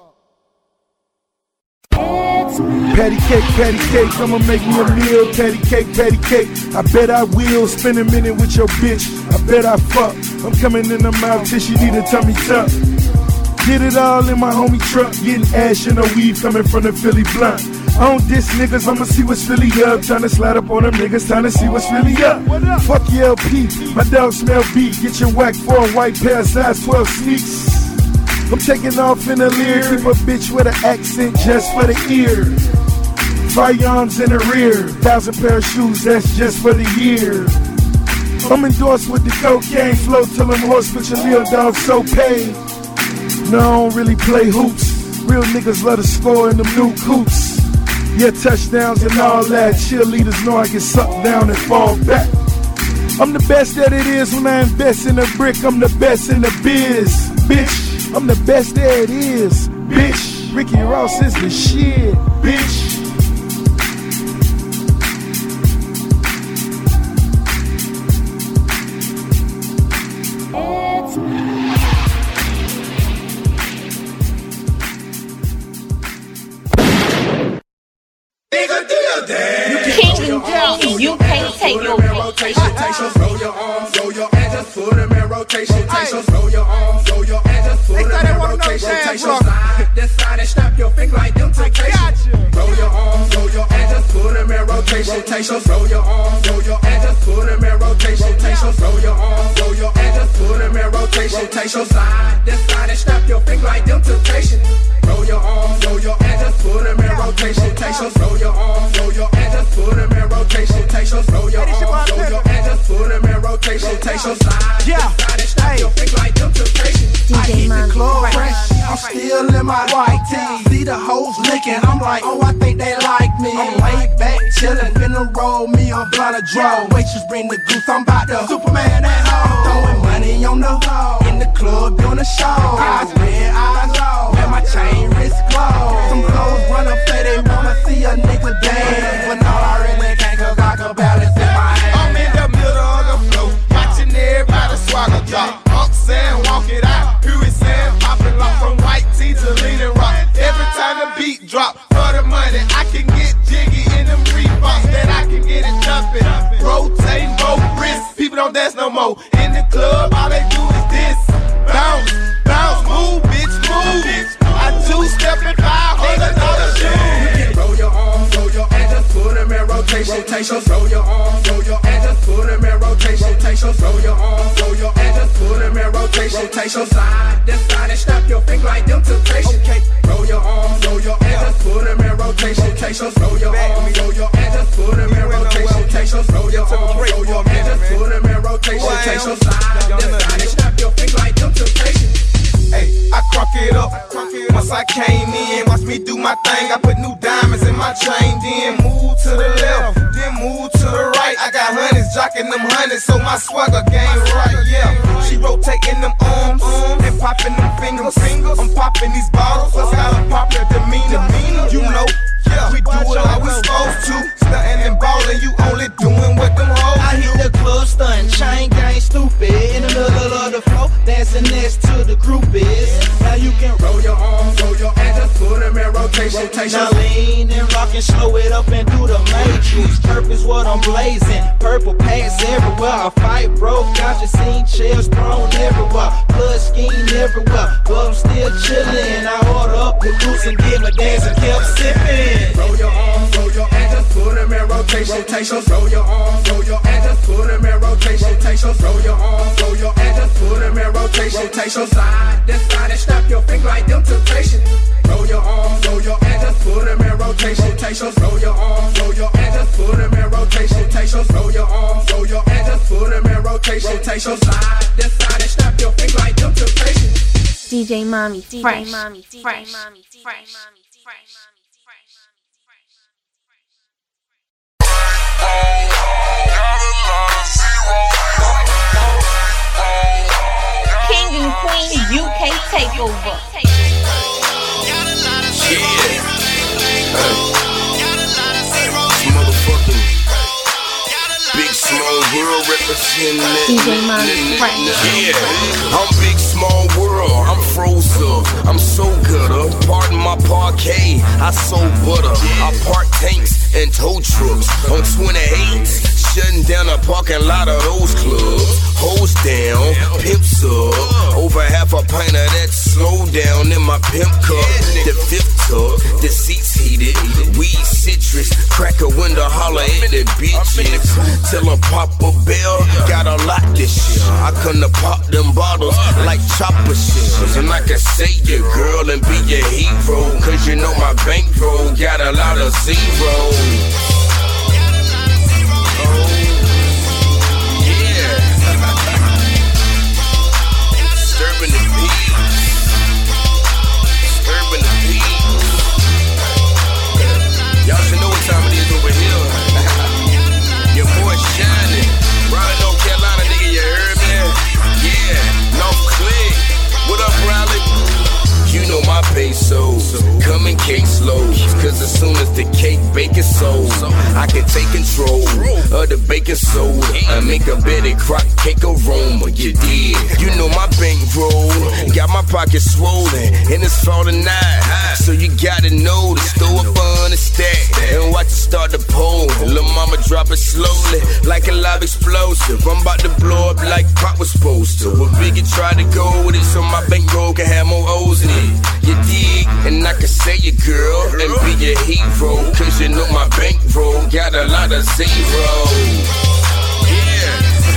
S22: Patty cake, patty cake, I'ma make me a meal. Patty cake, patty cake, I bet I will. Spend a minute with your bitch, I bet I fuck. I'm coming in the mouth till she need a tummy tuck. Get it all in my homie truck, getting ash in a weave coming from the Philly blunt. I don't diss niggas, I'ma see what's Philly up. Tryna slide up on them niggas, tryna see what's Philly up. Fuck your L P, my dog smell beat. Get your whack for a white pair of size twelve sneaks. I'm taking off in the leer, keep a bitch with an accent just for the ear. Firearms in the rear, thousand pair of shoes, that's just for the year. I'm endorsed with the cocaine flow till them horse with your little dog so paid. No, I don't really play hoops. Real niggas love to score in them new coops. Yeah, touchdowns and all that. Cheerleaders know I can suck down and fall back. I'm the best that it is when I invest in a brick. I'm the best in the biz, bitch. I'm the best that it is, bitch. Ricky Ross is the shit, bitch.
S11: King and Queen, you can't take your
S19: rotation. Throw your arms, throw your and just put them in rotation. Throw your arms, throw your and just put them in rotation. Take your side, this side and snap your finger like them temptation. Throw your arms, throw your and just put them in rotation. Throw your arms, throw your and just put them in rotation. Throw your arms, throw your and just put them in rotation. Take your side, this side and snap your finger like them temptation. Throw your arms, throw your and just put them in rotation. Throw your arms, throw your and just put them in rotation. Throw your arms, throw your and just put them in rotation. Take your side, yeah, side and snap your finger like them temptation. I hit the club fresh, I'm still in my white tee. See the hoes licking, I'm like, oh, I think they like me. I'm laid back, chillin', finna roll me a blunt of draw. Waitress bring the goose, I'm bout to Superman that hoe. Throwing money on the hoe, in the club doing a show. Eyes red, eyes low, and my chain wrist closed. Some clothes run up, say they wanna see a nigga dance, but no, I really can't, cause I can balance in my hand. I'm in the middle of the flow, watching everybody swagger drop. Up saying, walk it out. Huey saying, popping lock from white tee to leaning rock. Every time the beat drop, for the money, I can get jiggy in them Reeboks, then I can get it jumping. Rotate both wrists, people don't dance no more. In the club, all they do is this. Bounce, bounce, move, bitch, move. I two-step and five hundred dollar shoes. Roll your arms, roll your and just put them in rotation. Roll your arms, roll your and just put them in rotation. Roll your arms, roll your and just put them in rotation. Take your side, this side and snap your finger like them temptation. Roll your arms, roll your and just put them in rotation. Roll your arms, roll your and just put them in rotation. Roll your arms, roll your and just put them in rotation. Take your side, this side and snap your finger like them temptation. Hey, I crunk it up. Once I came in, watch me do my thing. I put new diamonds in my chain. Then move to the left, then move to the right. I got hundreds jocking them hundreds, so my swagger game right. Yeah, she rotating them arms and popping them fingers. I'm popping these bottles, that's how I'm popping demeanor. You know, we do it how we supposed to. Stuntin' and ballin', you only doing what them hoes do. I
S2: dancing next to the groupies. Now you can roll your arms, roll your and just put them in rotation. Now lean and rock and slow it up and do the matrix. Purpose what I'm blazing, purple pants everywhere. A fight broke out, you seen chairs thrown everywhere. Blood skiing everywhere, but I'm still chillin'. I order up the goose and give a dance and kept sippin'. Roll your arms, roll your and just put them in rotation. Rotations, roll your arms, roll your and just put them in rotation. Rotations, roll your arms, roll your and just put them in rotation. Rotation side, this side and snap your finger like them temptation. Roll your arms, roll your and just put them in rotation. Rotations, roll your arms, roll your and just put them in rotation. Rotations, roll your arms, roll your and just put them in rotation. Rotation side, this side and snap your finger like them temptation.
S11: D J Mommy,
S5: D J
S11: fresh,
S5: Mommy,
S11: fresh,
S5: Mommy,
S11: fresh. King and Queen U K Takeover.
S16: Yeah. Uh, motherfucking Big Small World representing that.
S11: D J Mommy, fresh.
S16: Yeah. I'm Big Small World. I'm frozen. I'm so good. Uh. Pardon my parquet. I sold butter. I park tanks and tow trucks on twenty-eights. Shutting down a parking lot of those clubs. Hose down, pimps up. Over half a pint of that slow down in my pimp cup. The fifth tub, the seats heated. Weed citrus, crack a window, holler at the bitches. Tell them pop a bell, got a lot this year. I couldn't pop them bottles like chopper shells. And I can say your girl and be your hero. Cause you know my bankroll got a lot of zeros. Disturbing the peace. Disturbing the peace. Y'all should know what time it is over here. Your boy shining. Raleigh, North Carolina, nigga, you heard me? Yeah, North Click. What up, Raleigh? You know my peso, come in case loads. Cause as soon as the cake bake is sold, I can take control of the baking soda and make a better crock cake aroma. You did. You know my bankroll, got my pockets swollen, and it's fall tonight. So you gotta know to store up on the stack and watch it start to pull. Lil' mama drop it slowly like a live explosive. I'm about to blow up like Pop was supposed to. What Biggie tried to go with it so my bankroll can have more O's in it. You dig, and I can say your girl and be your hero. Cause you know my bankroll got a lot of zeros. Yeah.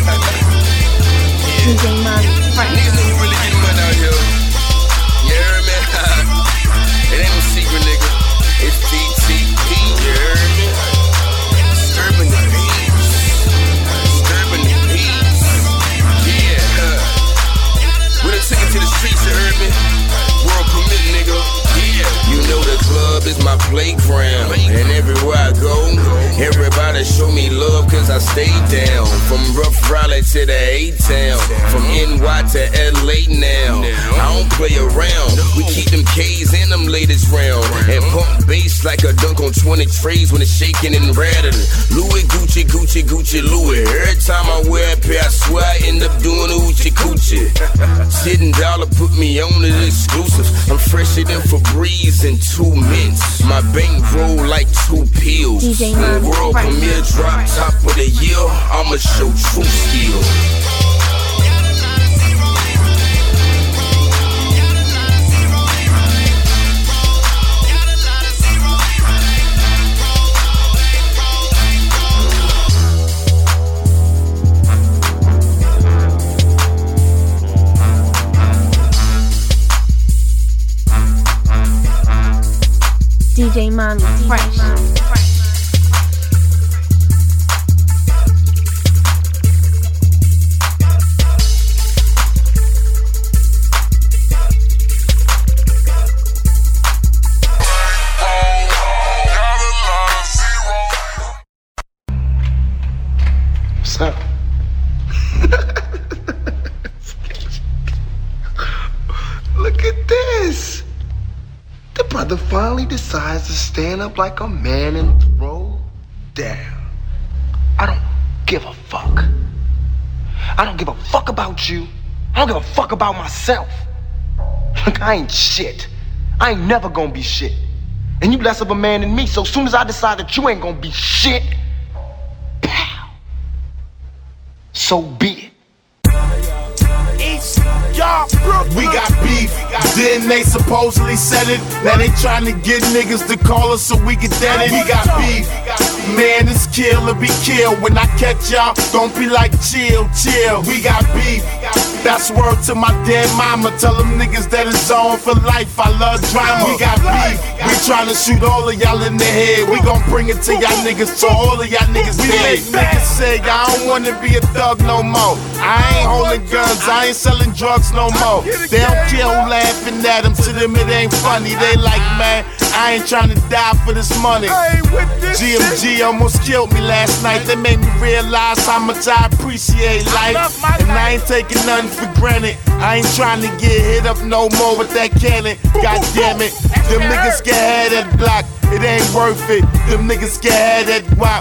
S11: D J Mommy, fresh.
S16: Niggas know who really getting money out here. You heard me? It ain't no secret, nigga. It's T T P, you heard me? Disturbing the peace. Disturbing the peace. Yeah. We done took it to the streets, you heard me? World permit, nigga. Yeah. You know the club is my playground. And everywhere I go, everybody show me love cause I stay down. From rough Raleigh to the A-Town. From N Y to L A now. I don't play around. We keep them K's and them ladies round. And pump bass like a dunk on twenty trays when it's shaking and rattling. Louis, Gucci, Gucci, Gucci, Louis. Every time I wear a pair, I swear I end up doing oochie coochie. Sitting dollar put me on the exclusives. I'm fresher than Febreze and two mints. My bank roll like two pills. When world premiere drop top of the year, I'ma show true skill.
S11: D J Mommy, fresh.
S8: What's up? Look at this. The brother finally decides to stand up like a man and throw down. I don't give a fuck. I don't give a fuck about you.
S5: I don't give a fuck about myself. Look, I ain't shit. I ain't never gonna be shit. And you less of a man than me, so as soon as I decide that you ain't gonna be shit, pow, so be it.
S21: We got beef, then they supposedly said it. Now they trying to get niggas to call us so we can dead it. We got beef, man, it's kill or be killed. When I catch y'all, don't be like chill, chill. We got beef, that's word to my dead mama. Tell them niggas that it's on for life, I love drama. We got beef, we trying to shoot all of y'all in the head. We gon' bring it to y'all niggas, so all of y'all niggas dead. Niggas say I don't wanna be a thug no more. I ain't holding guns, I ain't selling drugs no more. They don't care who laughing at them, to them it ain't funny. They like, man, I ain't trying to die for this money. G M G almost killed me last night. They made me realize how much I appreciate life. And I ain't taking nothing for granted. I ain't trying to get hit up no more with that cannon. God damn it, them niggas can have that block. It ain't worth it. Them niggas can have that wop.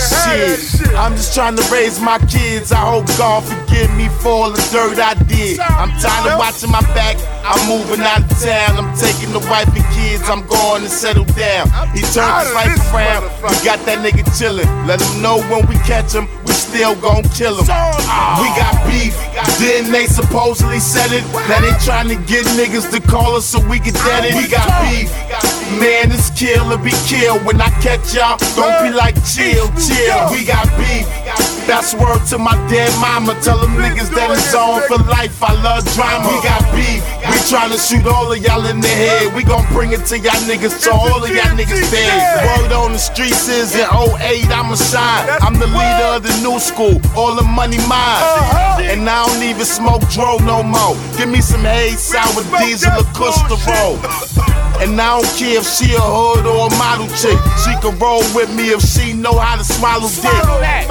S21: Shit, I'm just trying to raise my kids. I hope God forgive me for all the dirt I did. I'm tired of watching my back. I'm moving out of town. I'm taking the wife and kids. I'm going to settle down. He turned his life around. We got that nigga chillin'. Let him know when we catch him, we still gon' kill him. We got beef. Then they supposedly said it. Now they trying to get niggas to call us so we can dead it. We got beef. Man, it's kill or be killed. When I catch y'all, don't be like chill, chill. We got beef. That's word to my dead mama. Tell them niggas that it's on for life. I love drama. We got beef. We tryna shoot all of y'all in the head. We gon' bring it to y'all niggas, so all of y'all niggas dead. Word on the streets is in oh eight, I'ma shine. I'm the leader of the new school. All the money mine. And I don't even smoke dro no more. Give me some hay, sour diesel, or kush to roll. And I don't care if she a hood or a model chick. She can roll with me if she know how to swallow dick.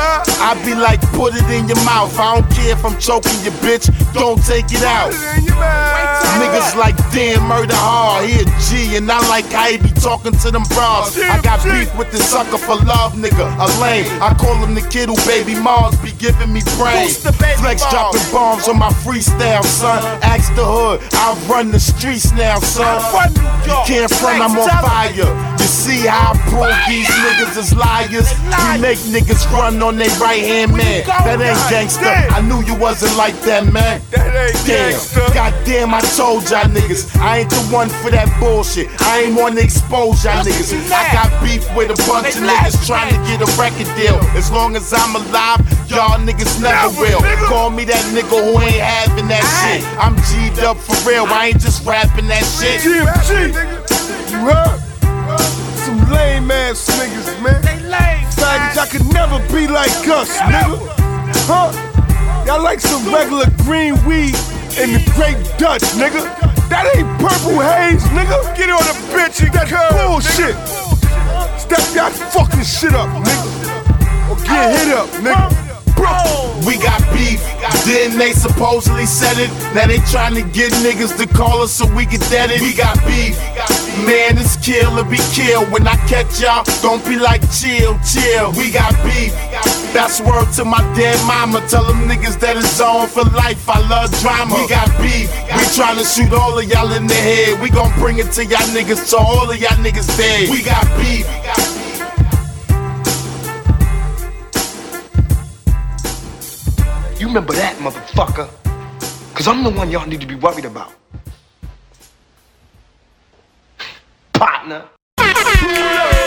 S21: I be like, put it in your mouth. I don't care if I'm choking your bitch, don't take it out. Niggas like, damn, murder hard. He a G, and I like how he be talking to them bras. I got beef with this sucker for love, nigga, a lame. I call him the kid who baby Mars be giving me brains. Flex dropping bombs on my freestyle, son. Ask the hood, I run the streets now, son. You can't front, I'm on fire. You see how I prove these niggas is liars? We make niggas run on their right hand man. That ain't gangsta. I knew you wasn't like that, man. Damn, goddamn, I told y'all niggas I ain't the one for that bullshit. I ain't want to expose y'all niggas. I got beef with a bunch of niggas trying to get a record deal. As long as I'm alive, y'all niggas never will. Call me that nigga who ain't having that shit. I'm G'd up for real. I ain't just rapping that shit.
S1: G M G. You heard? Some lame ass niggas, man. They lame. Faggots, y'all could never be like us, nigga. Huh? Y'all like some regular green weed and the Great Dutch, nigga. That ain't Purple Haze, nigga. Get on the bitch and that bullshit. Step that fucking shit up, nigga. Or get hit up, nigga.
S21: We got beef, then they supposedly said it. Now they trying to get niggas to call us so we can dead it. We got beef, man, it's kill or be killed. When I catch y'all, don't be like chill, chill. We got beef, that's word to my dead mama. Tell them niggas that it's on for life. I love drama. We got beef, we trying to shoot all of y'all in the head. We gon' bring it to y'all niggas, so all of y'all niggas dead. We got beef.
S5: You remember that, motherfucker? Cause I'm the one y'all need to be worried about. Partner.